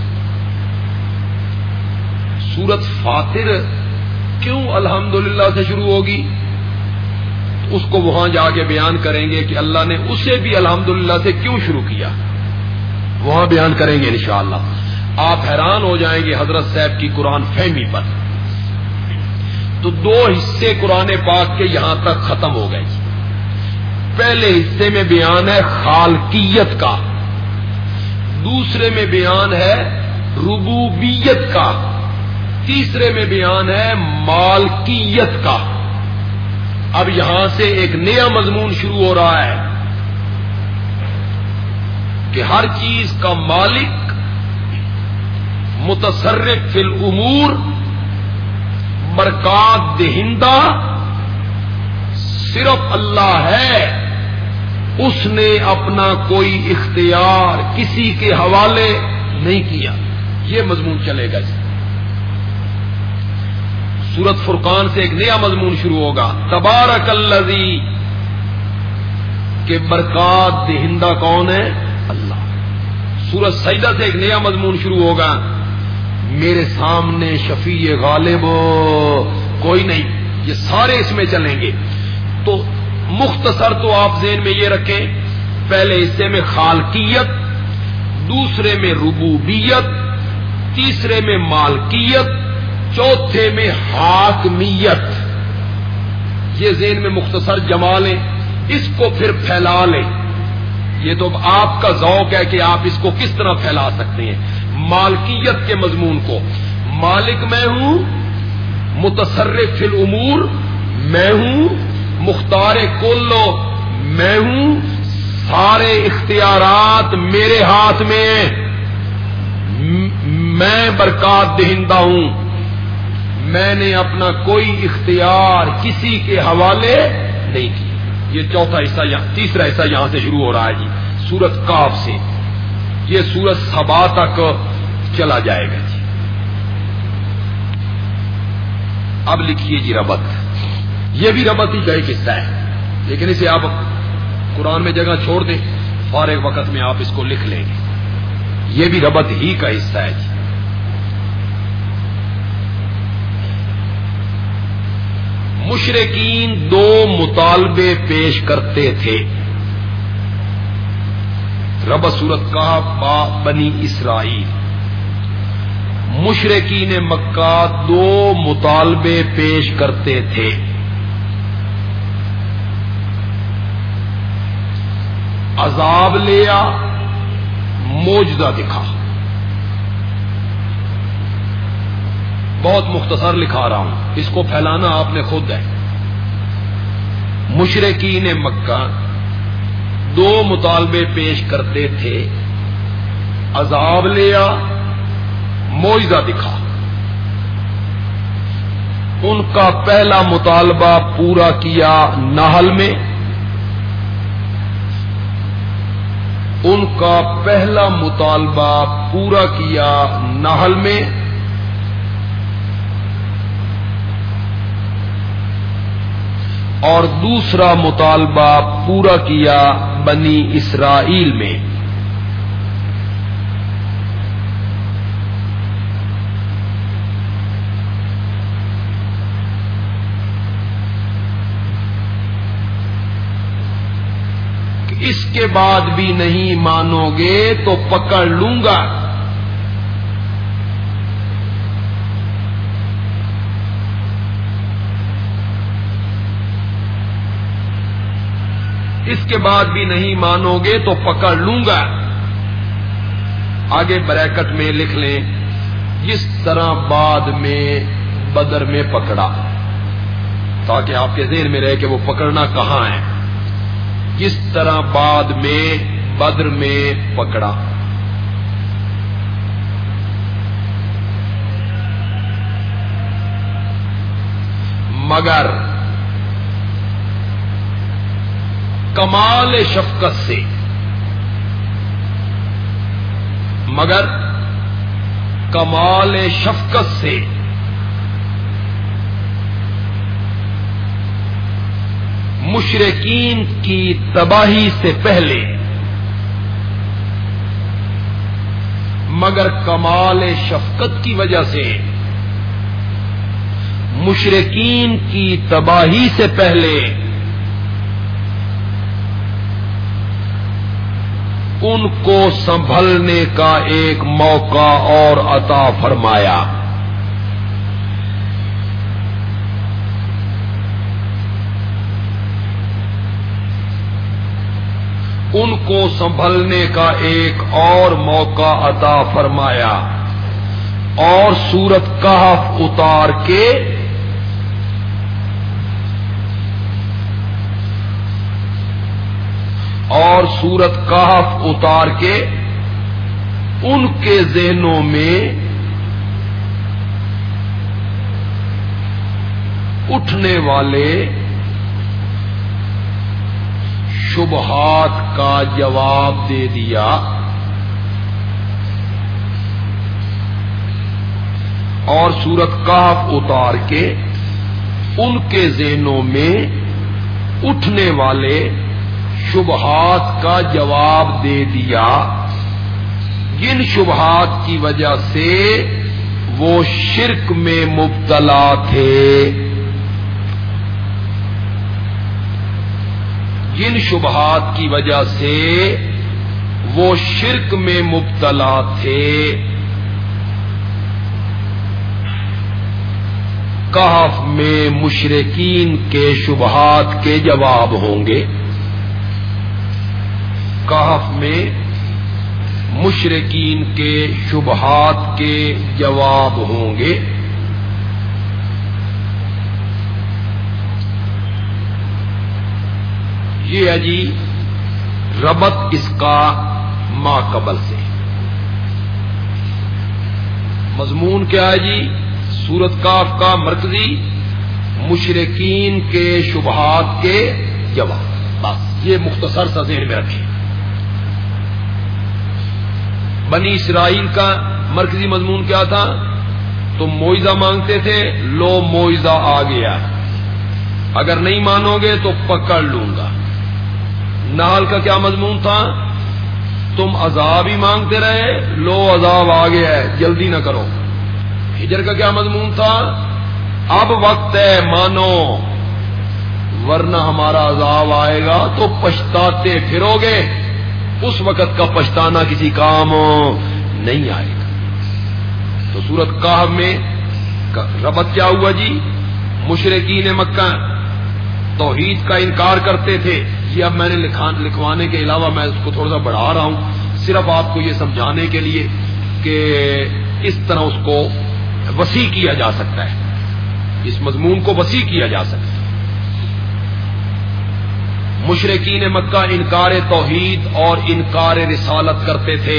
سورت فاطر کیوں الحمدللہ سے شروع ہوگی؟ اس کو وہاں جا کے بیان کریں گے کہ اللہ نے اسے بھی الحمدللہ سے کیوں شروع کیا، وہاں بیان کریں گے انشاءاللہ. آپ حیران ہو جائیں گے حضرت صاحب کی قرآن فہمی پر. تو دو حصے قرآن پاک کے یہاں تک ختم ہو گئے. پہلے حصے میں بیان ہے خالقیت کا، دوسرے میں بیان ہے ربوبیت کا، تیسرے میں بیان ہے مالکیت کا. اب یہاں سے ایک نیا مضمون شروع ہو رہا ہے کہ ہر چیز کا مالک، متصرف فی الامور، برکات دہندہ صرف اللہ ہے. اس نے اپنا کوئی اختیار کسی کے حوالے نہیں کیا. یہ مضمون چلے گا. سورت فرقان سے ایک نیا مضمون شروع ہوگا، تبارک الذی، کہ برکات دہندہ کون ہے؟ اللہ. سورت سجدہ سے ایک نیا مضمون شروع ہوگا، میرے سامنے شفیع غالب کوئی نہیں. یہ سارے اس میں چلیں گے. تو مختصر تو آپ ذہن میں یہ رکھیں، پہلے حصے میں خالقیت، دوسرے میں ربوبیت، تیسرے میں مالکیت، چوتھے میں حاکمیت. یہ ذہن میں مختصر جما لیں، اس کو پھر پھیلا لیں. یہ تو آپ کا ذوق ہے کہ آپ اس کو کس طرح پھیلا سکتے ہیں. مالکیت کے مضمون کو، مالک میں ہوں، متصرف فی الامور میں ہوں، مختار کل میں ہوں، سارے اختیارات میرے ہاتھ میں ہیں، میں برکات دہندہ ہوں، میں نے اپنا کوئی اختیار کسی کے حوالے نہیں کیا. یہ چوتھا حصہ یہاں، تیسرا حصہ یہاں سے شروع ہو رہا ہے جی، سورت کاف سے. یہ سورت سبا تک چلا جائے گا جی. اب لکھیے جی ربط. یہ بھی ربط ہی کا ایک حصہ ہے، لیکن اسے آپ قرآن میں جگہ چھوڑ دیں، فارغ وقت میں آپ اس کو لکھ لیں گے. یہ بھی ربط ہی کا حصہ ہے جی. مشرکین دو مطالبے پیش کرتے تھے. ربط سورت کا با بنی اسرائیل. مشرکین مکہ دو مطالبے پیش کرتے تھے. عذاب لیا، معجزہ دکھا. بہت مختصر لکھا رہا ہوں، اس کو پھیلانا آپ نے خود ہے. مشرکین مکہ دو مطالبے پیش کرتے تھے، عذاب لیا، معجزہ دکھا. ان کا پہلا مطالبہ پورا کیا نحل میں. ان کا پہلا مطالبہ پورا کیا نحل میں. اور دوسرا مطالبہ پورا کیا بنی اسرائیل میں. اس کے بعد بھی نہیں مانو گے تو پکڑ لوں گا. اس کے بعد بھی نہیں مانو گے تو پکڑ لوں گا. آگے بریکٹ میں لکھ لیں جس طرح بعد میں بدر میں پکڑا، تاکہ آپ کے ذہن میں رہے کہ وہ پکڑنا کہاں ہے. جس طرح بعد میں بدر میں پکڑا. مگر کمال شفقت سے، مگر کمال شفقت سے مشرکین کی تباہی سے پہلے، مگر کمال شفقت کی وجہ سے مشرکین کی تباہی سے پہلے ان کو سنبھلنے کا ایک موقع اور عطا فرمایا. ان کو سنبھلنے کا ایک اور موقع عطا فرمایا اور سورت کہف اتار کے اور سورت کہف اتار کے ان کے ذہنوں میں اٹھنے والے شبہات کا جواب دے دیا اور سورت کہف اتار کے ان کے ذہنوں میں اٹھنے والے شبہات کا جواب دے دیا جن شبہات کی وجہ سے وہ شرک میں مبتلا تھے. جن شبہات کی وجہ سے وہ شرک میں مبتلا تھے. کہف میں مشرکین کے شبہات کے جواب ہوں گے. کہف میں مشرکین کے شبہات کے جواب ہوں گے. یہ ہے جی ربط اس کا ما قبل سے. مضمون کیا ہے جی؟ سورت کاف کا مرکزی مشرکین کے شبہات کے جواب. بس یہ مختصر سا ذہن میں رکھیں. بنی اسرائیل کا مرکزی مضمون کیا تھا؟ تم موئزہ مانگتے تھے، لو موئزہ آ گیا، اگر نہیں مانو گے تو پکڑ لوں گا. نحل کا کیا مضمون تھا؟ تم عذاب ہی مانگتے رہے، لو عذاب آ گیا ہے، جلدی نہ کرو. ہجر کا کیا مضمون تھا؟ اب وقت ہے، مانو ورنہ ہمارا عذاب آئے گا تو پچھتاتے پھرو گے. اس وقت کا پچھتانا کسی کام نہیں آئے گا. تو سورت کہف میں ربط کیا ہوا جی؟ مشرکین مکہ توحید کا انکار کرتے تھے. یہ اب میں نے لکھوانے کے علاوہ میں اس کو تھوڑا سا بڑھا رہا ہوں صرف آپ کو یہ سمجھانے کے لیے کہ اس طرح اس کو وسیع کیا جا سکتا ہے، اس مضمون کو وسیع کیا جا سکتا ہے. مشرکین مکہ انکار توحید اور انکار رسالت کرتے تھے.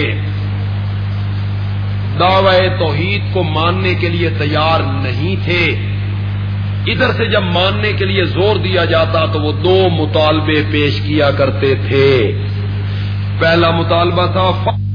دعوی توحید کو ماننے کے لیے تیار نہیں تھے. ادھر سے جب ماننے کے لیے زور دیا جاتا تو وہ دو مطالبے پیش کیا کرتے تھے. پہلا مطالبہ تھا